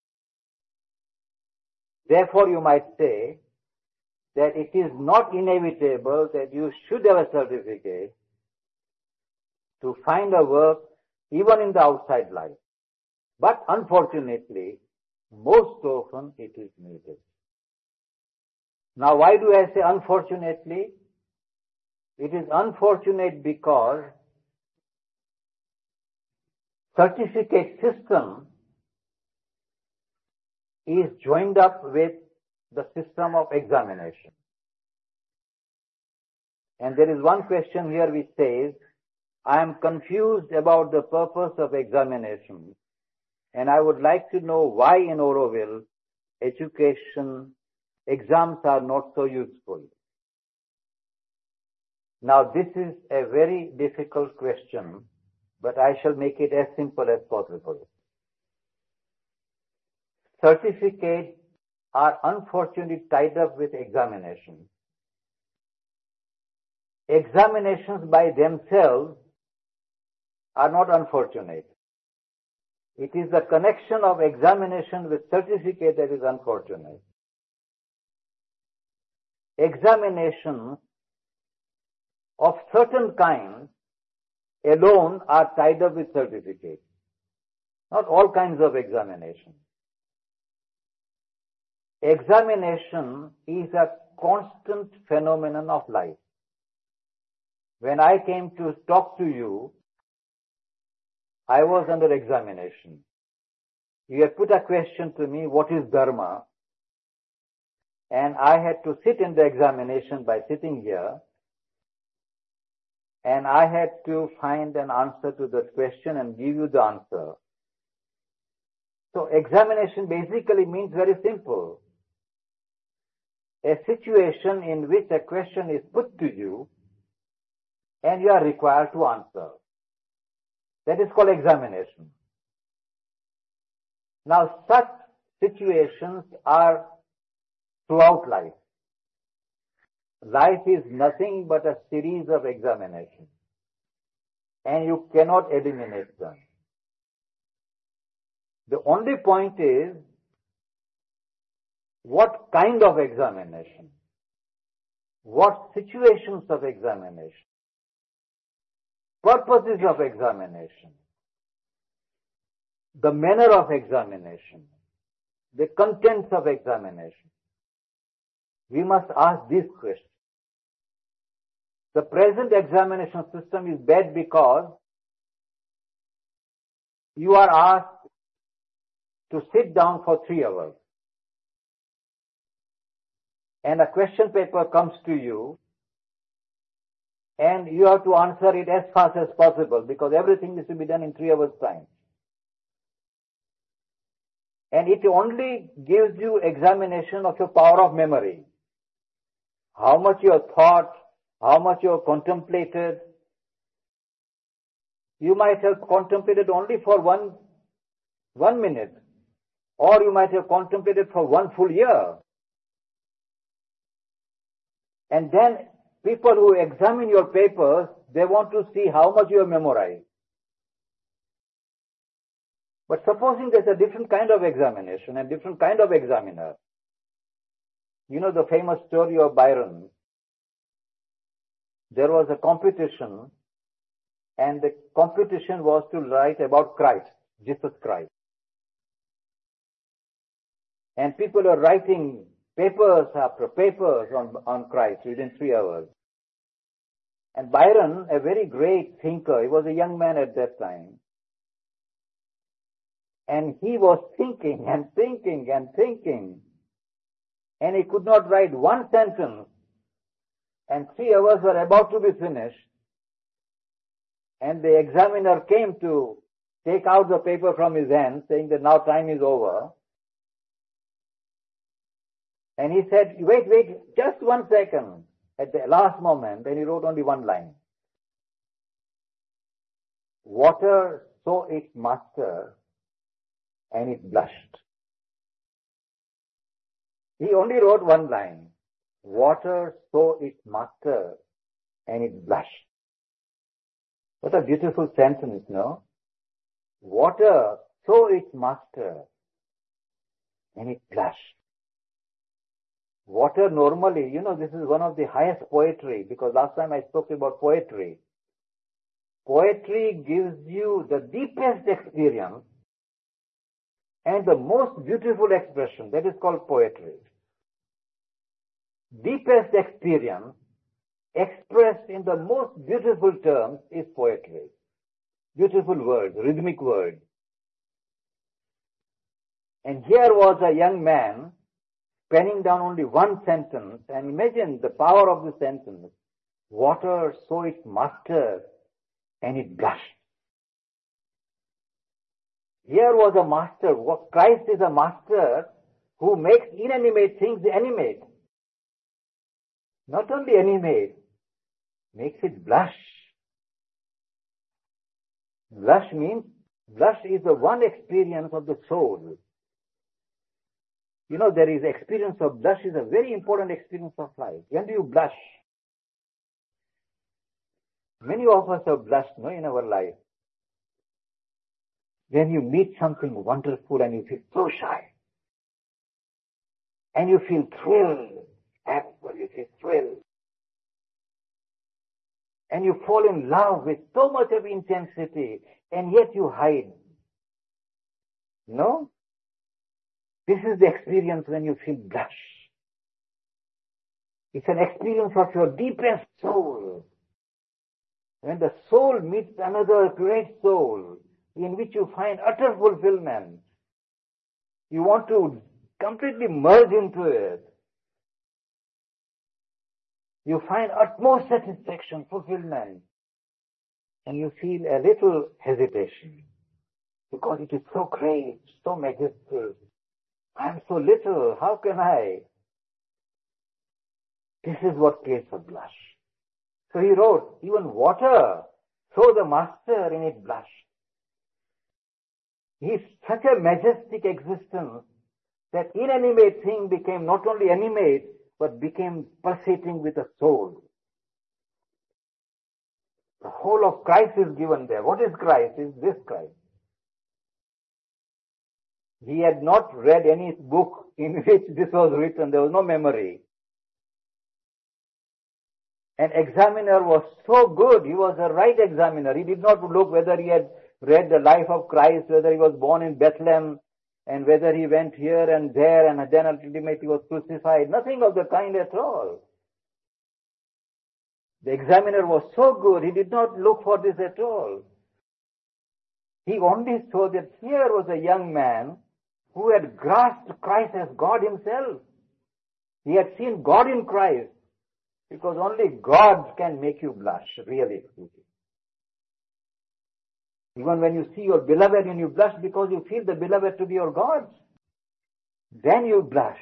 Therefore, you might say that it is not inevitable that you should have a certificate to find a work even in the outside life. But unfortunately, most often it is needed. Now, why do I say unfortunately? It is unfortunate because certificate system is joined up with the system of examination. And there is one question here which says, I am confused about the purpose of examination and I would like to know why in Auroville education exams are not so useful. Now this is a very difficult question, but I shall make it as simple as possible. Certificates are unfortunately tied up with examinations. Examinations by themselves are not unfortunate. It is the connection of examination with certificate that is unfortunate. examinations of certain kinds alone are tied up with certificates. Not all kinds of examination. Examination is a constant phenomenon of life. When I came to talk to you, I was under examination. You had put a question to me, what is Dharma? And I had to sit in the examination by sitting here, and I had to find an answer to that question and give you the answer. So examination basically means very simple. A situation in which a question is put to you and you are required to answer. That is called examination. Now such situations are throughout life. Life is nothing but a series of examinations, and you cannot eliminate them. The only point is, what kind of examination? What situations of examination? Purposes of examination? The manner of examination? The contents of examination? We must ask these questions. The present examination system is bad because you are asked to sit down for three hours. And a question paper comes to you and you have to answer it as fast as possible because everything needs to be done in three hours time. And it only gives you examination of your power of memory. How much you have thought, how much you have contemplated. You might have contemplated only for one, one minute, or you might have contemplated for one full year. And then people who examine your papers, they want to see how much you have memorized. But supposing there's a different kind of examination, a different kind of examiner. You know the famous story of Byron. There was a competition, and the competition was to write about Christ, Jesus Christ. And people are writing papers after papers on, on Christ within three hours. And Byron, a very great thinker, he was a young man at that time. And he was thinking and thinking and thinking. And he could not write one sentence. And three hours were about to be finished. And the examiner came to take out the paper from his hand, saying that now time is over. And he said, wait, wait, just one second. At the last moment, and he wrote only one line. Water saw its master, and it blushed. He only wrote one line. Water saw its master, and it blushed. What a beautiful sentence, no? Water saw its master, and it blushed. Water normally, you know, this is one of the highest poetry, because last time I spoke about poetry. Poetry gives you the deepest experience and the most beautiful expression. That is called poetry. Deepest experience expressed in the most beautiful terms is poetry. Beautiful words, rhythmic words. And here was a young man penning down only one sentence, and imagine the power of the sentence. Water saw its master, and it blushed. Here was a master. Christ is a master who makes inanimate things animate. Not only animate, makes it blush. Blush means, blush is the one experience of the soul. You know, there is experience of blush is a very important experience of life. When do you blush? Many of us have blushed, no, in our life. When you meet something wonderful and you feel so shy. And you feel thrilled, happy, you feel thrilled. And you fall in love with so much of intensity, and yet you hide. No? This is the experience when you feel blush. It's an experience of your deepest soul. When the soul meets another great soul, in which you find utter fulfillment, you want to completely merge into it. You find utmost satisfaction, fulfillment, and you feel a little hesitation because it is so great, so majestic. I am so little, how can I? This is what creates a blush. So he wrote, even water, so the master in it blushed. He is such a majestic existence that inanimate thing became not only animate, but became pulsating with a soul. The whole of Christ is given there. What is Christ? Is this Christ. He had not read any book in which this was written. There was no memory. An examiner was so good. He was a right examiner. He did not look whether he had read the life of Christ, whether he was born in Bethlehem, and whether he went here and there, and then ultimately he was crucified. Nothing of the kind at all. The examiner was so good, he did not look for this at all. He only saw that here was a young man who had grasped Christ as God himself. He had seen God in Christ, because only God can make you blush, really. Even when you see your beloved and you blush because you feel the beloved to be your God, then you blush.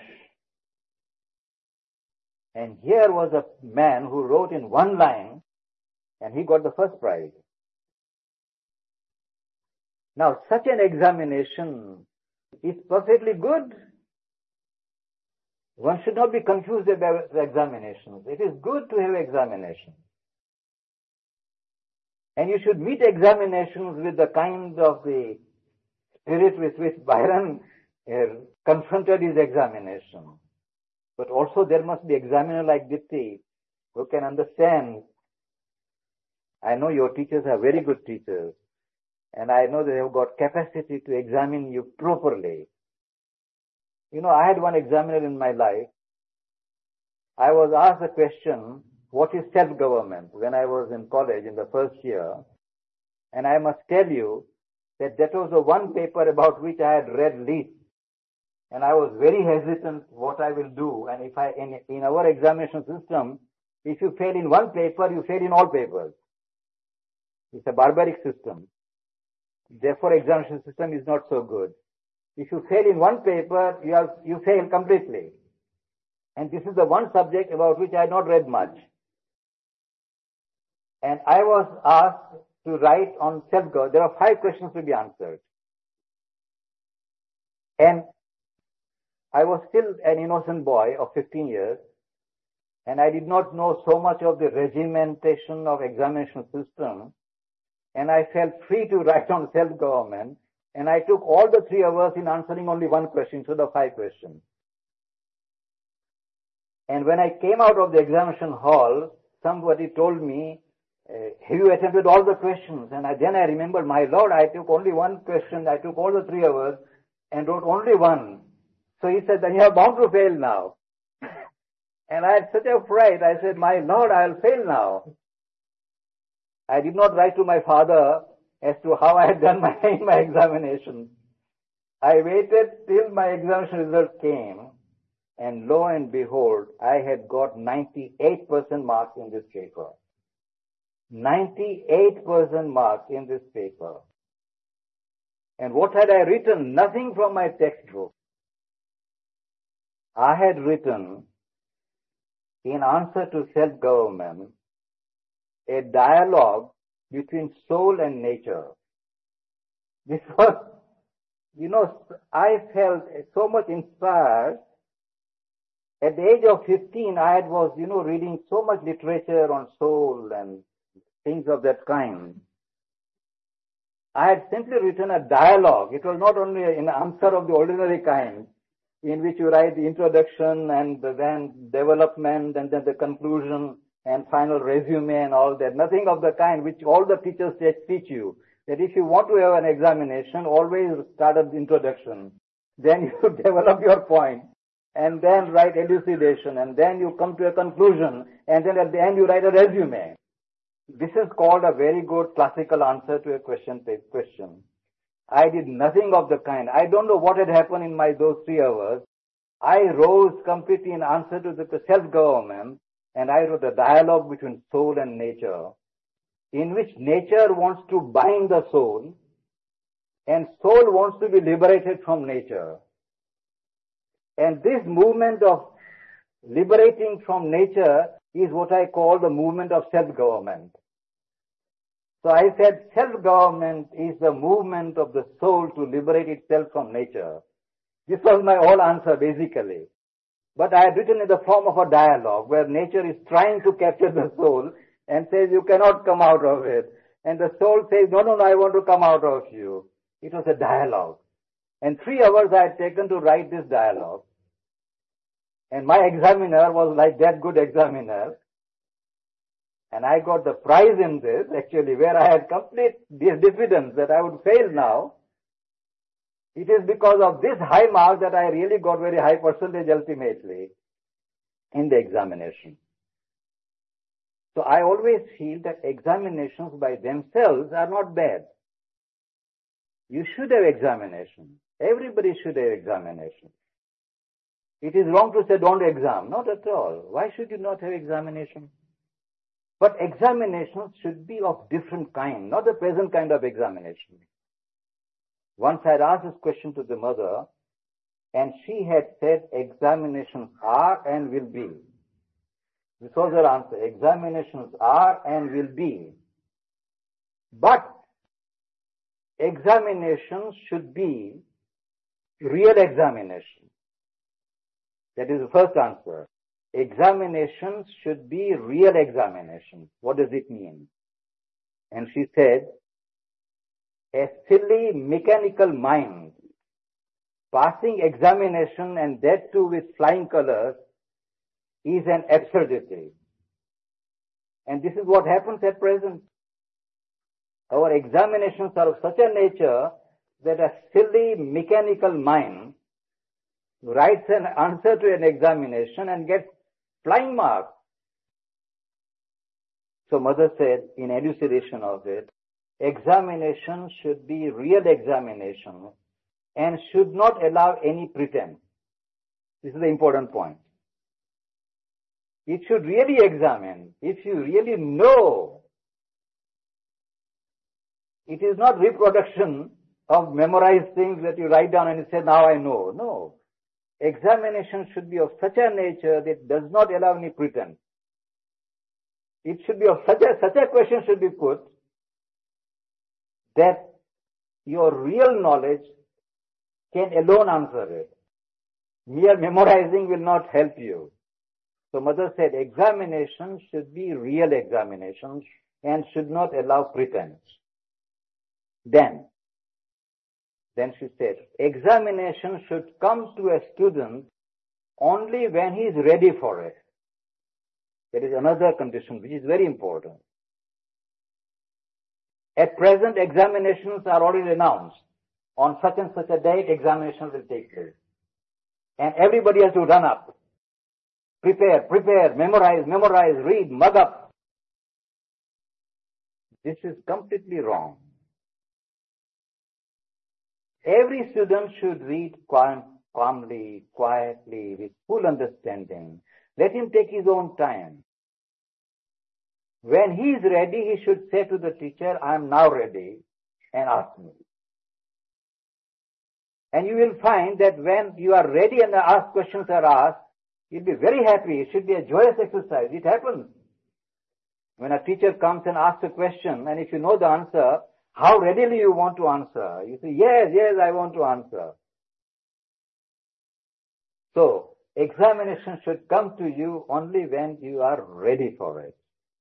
And here was a man who wrote in one line, and he got the first prize. Now, such an examination is perfectly good. One should not be confused about examinations. It is good to have examinations. And you should meet examinations with the kind of the spirit with which Byron uh, confronted his examination. But also there must be examiner like Dipti who can understand. I know your teachers are very good teachers, and I know they have got capacity to examine you properly. You know, I had one examiner in my life. I was asked the question, what is self-government, when I was in college in the first year. And I must tell you that that was the one paper about which I had read least. And I was very hesitant what I will do. And if I, in, in our examination system, if you fail in one paper, you fail in all papers. It's a barbaric system. Therefore, examination system is not so good. If you fail in one paper, you are, you fail completely. And this is the one subject about which I had not read much. And I was asked to write on self-government. There are five questions to be answered. And I was still an innocent boy of fifteen years, and I did not know so much of the regimentation of examination system, and I felt free to write on self-government, and I took all the three hours in answering only one question instead of five questions. And when I came out of the examination hall, somebody told me, uh, have you attempted all the questions? And I, then I remembered, my Lord, I took only one question, I took all the three hours and wrote only one. So he said, then you are bound to fail now. And I had such a fright, I said, my Lord, I will fail now. I did not write to my father as to how I had done my, my examination. I waited till my examination result came, and lo and behold, I had got ninety-eight percent marks in this paper. ninety-eight percent marks in this paper. And what had I written? Nothing from my textbook. I had written, in answer to self-government, a dialogue between soul and nature. This was, you know, I felt so much inspired. At the age of fifteen, I had was, you know, reading so much literature on soul and things of that kind. I had simply written a dialogue. It was not only an answer of the ordinary kind. in which you write the introduction and then development and then the conclusion and final resume and all that. Nothing of the kind which all the teachers teach you. That if you want to have an examination, always start at the introduction. Then you develop your point and then write elucidation and then you come to a conclusion and then at the end you write a resume. This is called a very good classical answer to a question question. I did nothing of the kind. I don't know what had happened in my those three hours. I rose completely in answer to the self-government and I wrote a dialogue between soul and nature in which nature wants to bind the soul and soul wants to be liberated from nature. And this movement of liberating from nature is what I call the movement of self-government. So I said self-government is the movement of the soul to liberate itself from nature. This was my whole answer basically. But I had written in the form of a dialogue where nature is trying to capture the soul and says you cannot come out of it. And the soul says, no, no, no, I want to come out of you. It was a dialogue. And three hours I had taken to write this dialogue. And my examiner was like that good examiner. And I got the prize in this, actually, where I had complete diffidence that I would fail now. It is because of this high mark that I really got very high percentage ultimately in the examination. So I always feel that examinations by themselves are not bad. You should have examination. Everybody should have examination. It is wrong to say don't exam. Not at all. Why should you not have examination? But examinations should be of different kind, not the present kind of examination. Once I had asked this question to the mother, and she had said examinations are and will be. This was her answer. Examinations are and will be. But examinations should be real examination. That is the first answer. Examinations should be real examination. What does it mean? And she said, a silly mechanical mind passing examination and that too with flying colors is an absurdity. And this is what happens at present. Our examinations are of such a nature that a silly mechanical mind writes an answer to an examination and gets flying marks. So mother said in elucidation of it, examination should be real examination and should not allow any pretense. This is the important point. It should really examine. If you really know, it is not reproduction of memorized things that you write down and you say, now I know. No. Examination should be of such a nature that it does not allow any pretense. It should be of such a, such a question should be put that your real knowledge can alone answer it. Mere memorizing will not help you. So mother said examinations should be real examinations and should not allow pretense. Then, then she said, examination should come to a student only when he is ready for it. There is another condition which is very important. At present, examinations are already announced. On such and such a date, examinations will take place. And everybody has to run up. Prepare, prepare, memorize, memorize, read, mug up. This is completely wrong. Every student should read calmly, quietly, with full understanding. Let him take his own time. When he is ready, he should say to the teacher, I am now ready, and ask me. And you will find that when you are ready and the asked questions are asked, you'll be very happy. It should be a joyous exercise. It happens. When a teacher comes and asks a question, and if you know the answer, how readily you want to answer. You say, yes, yes, I want to answer. So, examination should come to you only when you are ready for it.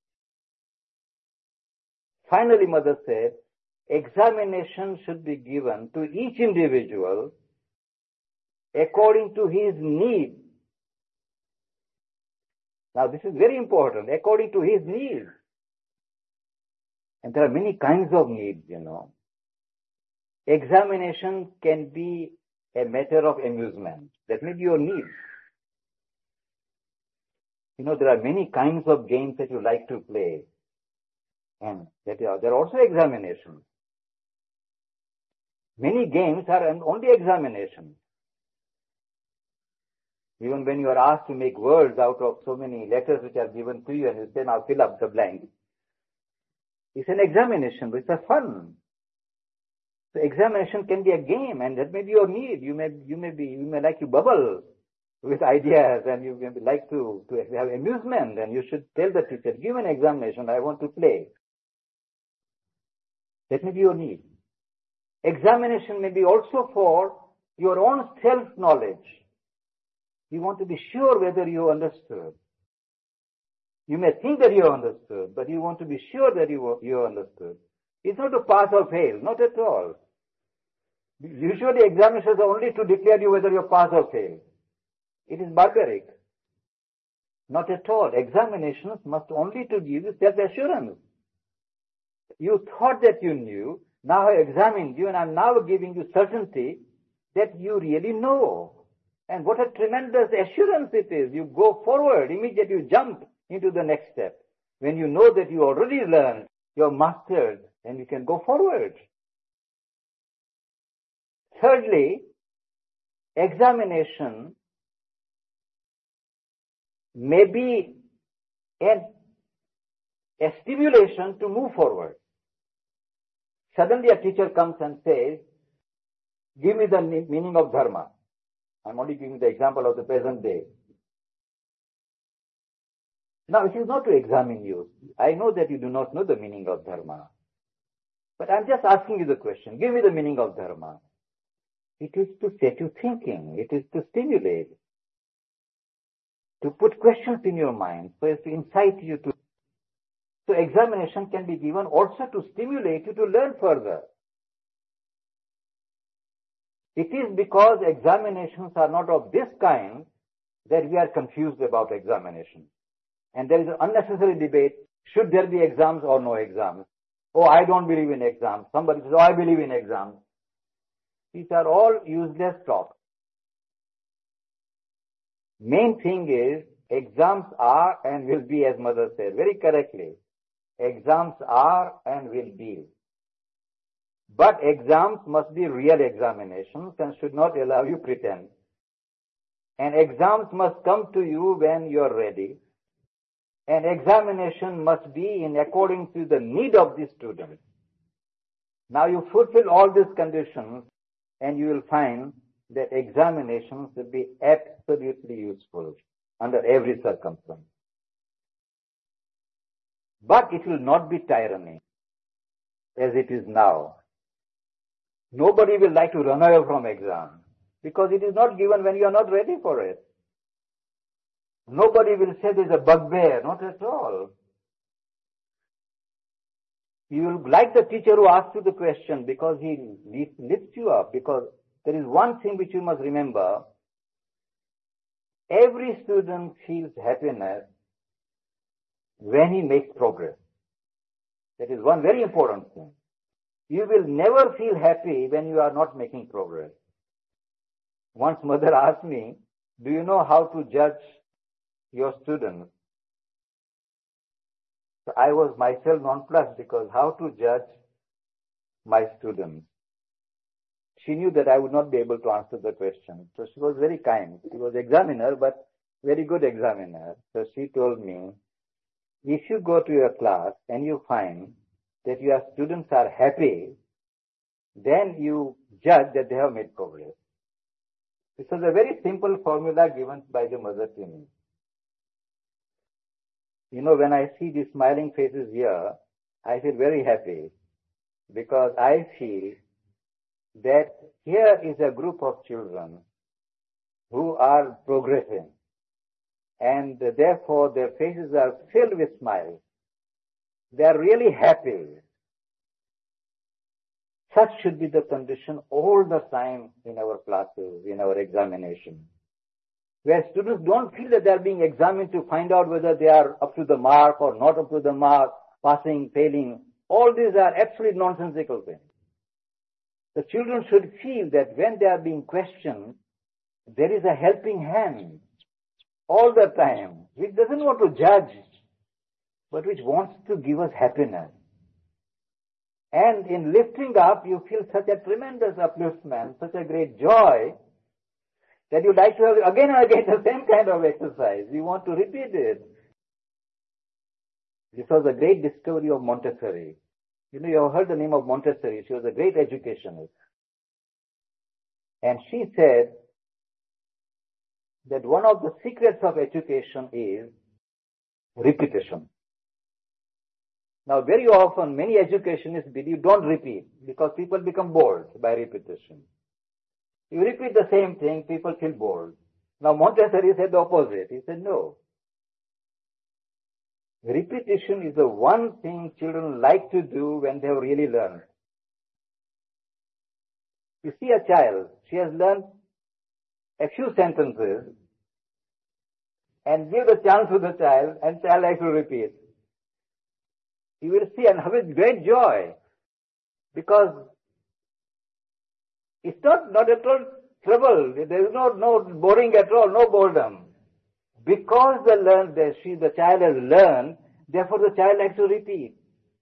Finally, mother said, examination should be given to each individual according to his need. Now this is very important, according to his needs. And there are many kinds of needs, you know. Examination can be a matter of amusement. That may be your need. You know, there are many kinds of games that you like to play. And that are, there are also examinations. Many games are only examinations. Even when you are asked to make words out of so many letters which are given to you and you say, now fill up the blank. It's an examination, but it's a fun. So examination can be a game, and that may be your need. You may, you may be, you may like to bubble with ideas, and you may like to, to have amusement, and you should tell the teacher, give an examination, I want to play. That may be your need. Examination may be also for your own self-knowledge. You want to be sure whether you understood. You may think that you understood, but you want to be sure that you, you understood. It's not to pass or fail, not at all. Usually examinations are only to declare you whether you pass or fail. It is barbaric. Not at all. Examinations must only to give you self-assurance. You thought that you knew, now I examined you and I'm now giving you certainty that you really know. And what a tremendous assurance it is. You go forward, immediately you jump into the next step. When you know that you already learned, you have mastered, and you can go forward. Thirdly, examination may be an, a stimulation to move forward. Suddenly a teacher comes and says, give me the meaning of dharma. I'm only giving the example of the present day. Now, it is not to examine you. I know that you do not know the meaning of dharma. But I'm just asking you the question. Give me the meaning of dharma. It is to set you thinking. It is to stimulate. To put questions in your mind so as to incite you to. So examination can be given also to stimulate you to learn further. It is because examinations are not of this kind that we are confused about examination. And there is an unnecessary debate, should there be exams or no exams? Oh, I don't believe in exams. Somebody says, oh, I believe in exams. These are all useless talk. Main thing is, exams are and will be, as Mother said very correctly, exams are and will be. But exams must be real examinations and should not allow you pretend. And exams must come to you when you are ready. And examination must be in according to the need of the student. Now you fulfill all these conditions and you will find that examinations will be absolutely useful under every circumstance. But it will not be tyranny as it is now. Nobody will like to run away from exam because it is not given when you are not ready for it. Nobody will say there is a bugbear, not at all. You will like the teacher who asks you the question because he lifts you up, because there is one thing which you must remember. Every student feels happiness when he makes progress. That is one very important thing. You will never feel happy when you are not making progress. Once Mother asked me, do you know how to judge your students? So I was myself nonplussed because how to judge my students? She knew that I would not be able to answer the question. So she was very kind. She was examiner, but very good examiner. So she told me, if you go to your class and you find that your students are happy, then you judge that they have made progress. This was a very simple formula given by the Mother to me. You know, when I see these smiling faces here, I feel very happy because I feel that here is a group of children who are progressing, and therefore their faces are filled with smiles. They are really happy. Such should be the condition all the time in our classes, in our examination, where students don't feel that they are being examined to find out whether they are up to the mark or not up to the mark, passing, failing. All these are absolutely nonsensical things. The children should feel that when they are being questioned, there is a helping hand all the time, which doesn't want to judge, but which wants to give us happiness. And in lifting up, you feel such a tremendous upliftment, such a great joy, that you like to have again and again the same kind of exercise. You want to repeat it. This was a great discovery of Montessori. You know, you have heard the name of Montessori. She was a great educationist. And she said that one of the secrets of education is repetition. Now, very often, many educationists believe don't repeat because people become bored by repetition. You repeat the same thing, people feel bored. Now, Montessori said the opposite. He said, no. Repetition is the one thing children like to do when they have really learned. You see a child, she has learned a few sentences, and give the chance to the child, and child likes to repeat. You will see and with great joy, because it's not, not at all trouble. There is no, no boring at all, no boredom. Because the learn, the, she, the child has learned, therefore the child likes to repeat.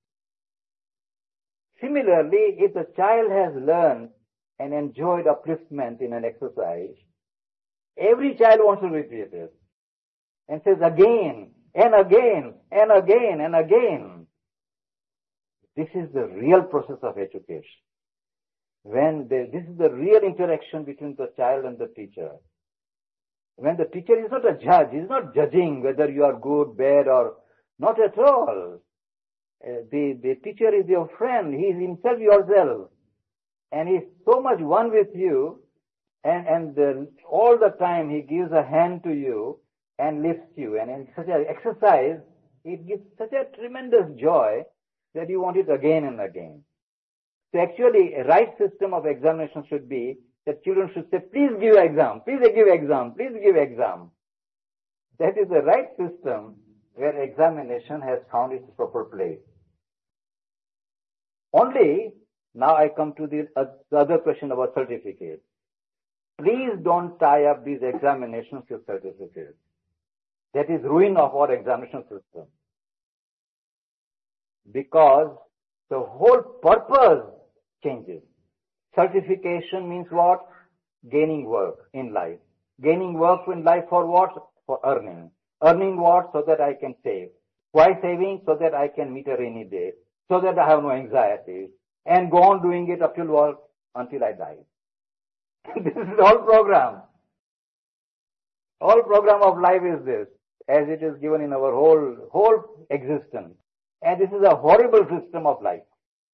Similarly, if the child has learned and enjoyed upliftment in an exercise, every child wants to repeat it and says again and again and again and again. This is the real process of education. When the, this is the real interaction between the child and the teacher. When the teacher is not a judge, he is not judging whether you are good, bad, or not at all. Uh, the, the teacher is your friend. He is himself yourself. And he is so much one with you, and, and the, all the time he gives a hand to you and lifts you. And in such an exercise, it gives such a tremendous joy that you want it again and again. So actually, a right system of examination should be that children should say, please give exam, please give exam, please give exam. That is the right system where examination has found its proper place. Only, now I come to the, uh, the other question about certificate. Please don't tie up these examinations with certificates. That is ruin of our examination system. Because the whole purpose changes. Certification means what? Gaining work in life. Gaining work in life for what? For earning. Earning what? So that I can save. Why saving? So that I can meet a rainy day. So that I have no anxieties. And go on doing it up till work until I die. This is the whole program. Whole program of life is this, as it is given in our whole, whole existence. And this is a horrible system of life.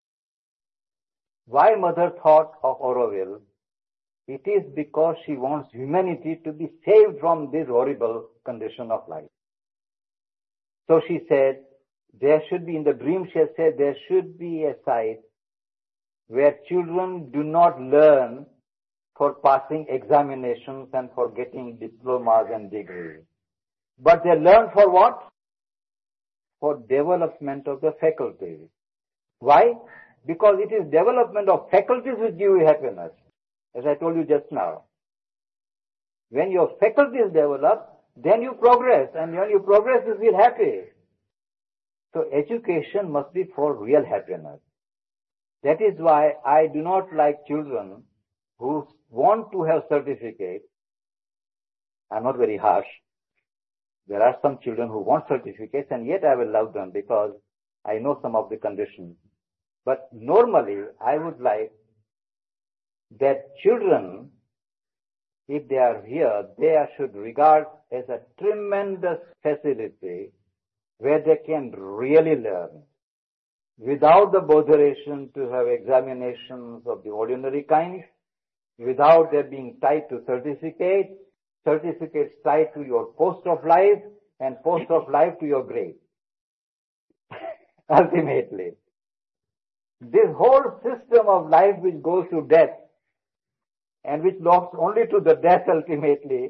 Why mother thought of Auroville? It is because she wants humanity to be saved from this horrible condition of life. So she said, there should be, in the dream she has said, there should be a site where children do not learn for passing examinations and for getting diplomas and degrees. But they learn for what? For development of the faculties. Why? Because it is development of faculties which give you happiness, as I told you just now. When your faculties develop, then you progress, and when you progress, you feel happy. So education must be for real happiness. That is why I do not like children who want to have certificates. I'm not very harsh. There are some children who want certificates, and yet I will love them because I know some of the conditions. But normally, I would like that children, if they are here, they should regard as a tremendous facility where they can really learn without the botheration to have examinations of the ordinary kind, without their being tied to certificates, certificates tied to your post of life, and post of life to your grave. Ultimately. This whole system of life which goes to death and which belongs only to the death ultimately,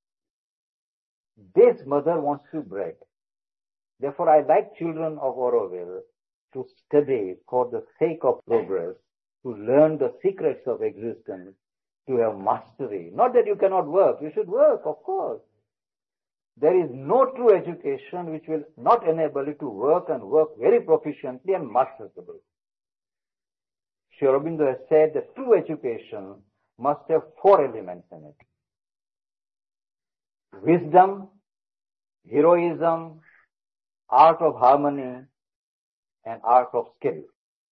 this mother wants to break. Therefore, I like children of Auroville to study for the sake of progress, to learn the secrets of existence, to have mastery. Not that you cannot work. You should work, of course. There is no true education which will not enable you to work and work very proficiently and masterfully. Sri Aurobindo has said that true education must have four elements in it. Wisdom, heroism, art of harmony, and art of skill.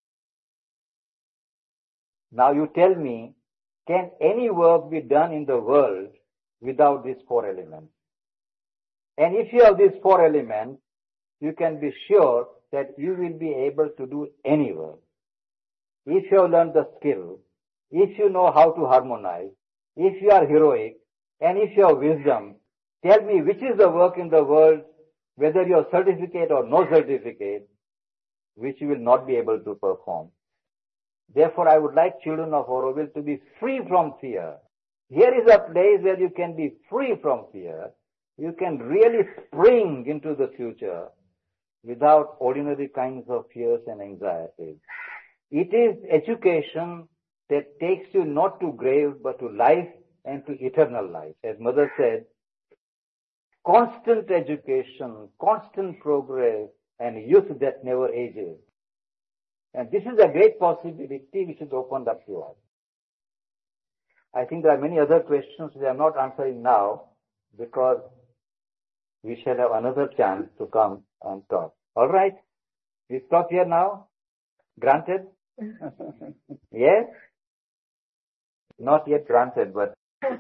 Now you tell me, can any work be done in the world without these four elements? And if you have these four elements, you can be sure that you will be able to do any work. If you have learned the skill, if you know how to harmonize, if you are heroic, and if you have wisdom, tell me which is the work in the world, whether you have certificate or no certificate, which you will not be able to perform. Therefore, I would like children of Auroville to be free from fear. Here is a place where you can be free from fear. You can really spring into the future without ordinary kinds of fears and anxieties. It is education that takes you not to grave, but to life and to eternal life. As Mother said, constant education, constant progress, and youth that never ages. And this is a great possibility which is opened up to us. I think there are many other questions which I am not answering now because we shall have another chance to come and talk. All right? We stop here now? Granted? Yes? Not yet granted, but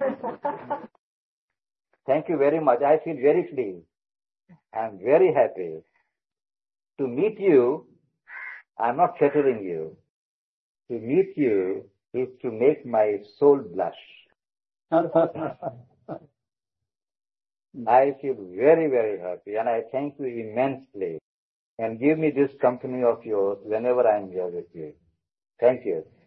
thank you very much. I feel very pleased. I am very happy to meet you. I am not flattering you. To meet you is to make my soul blush. I feel very, very happy, and I thank you immensely. And give me this company of yours whenever I am here with you. Thank you.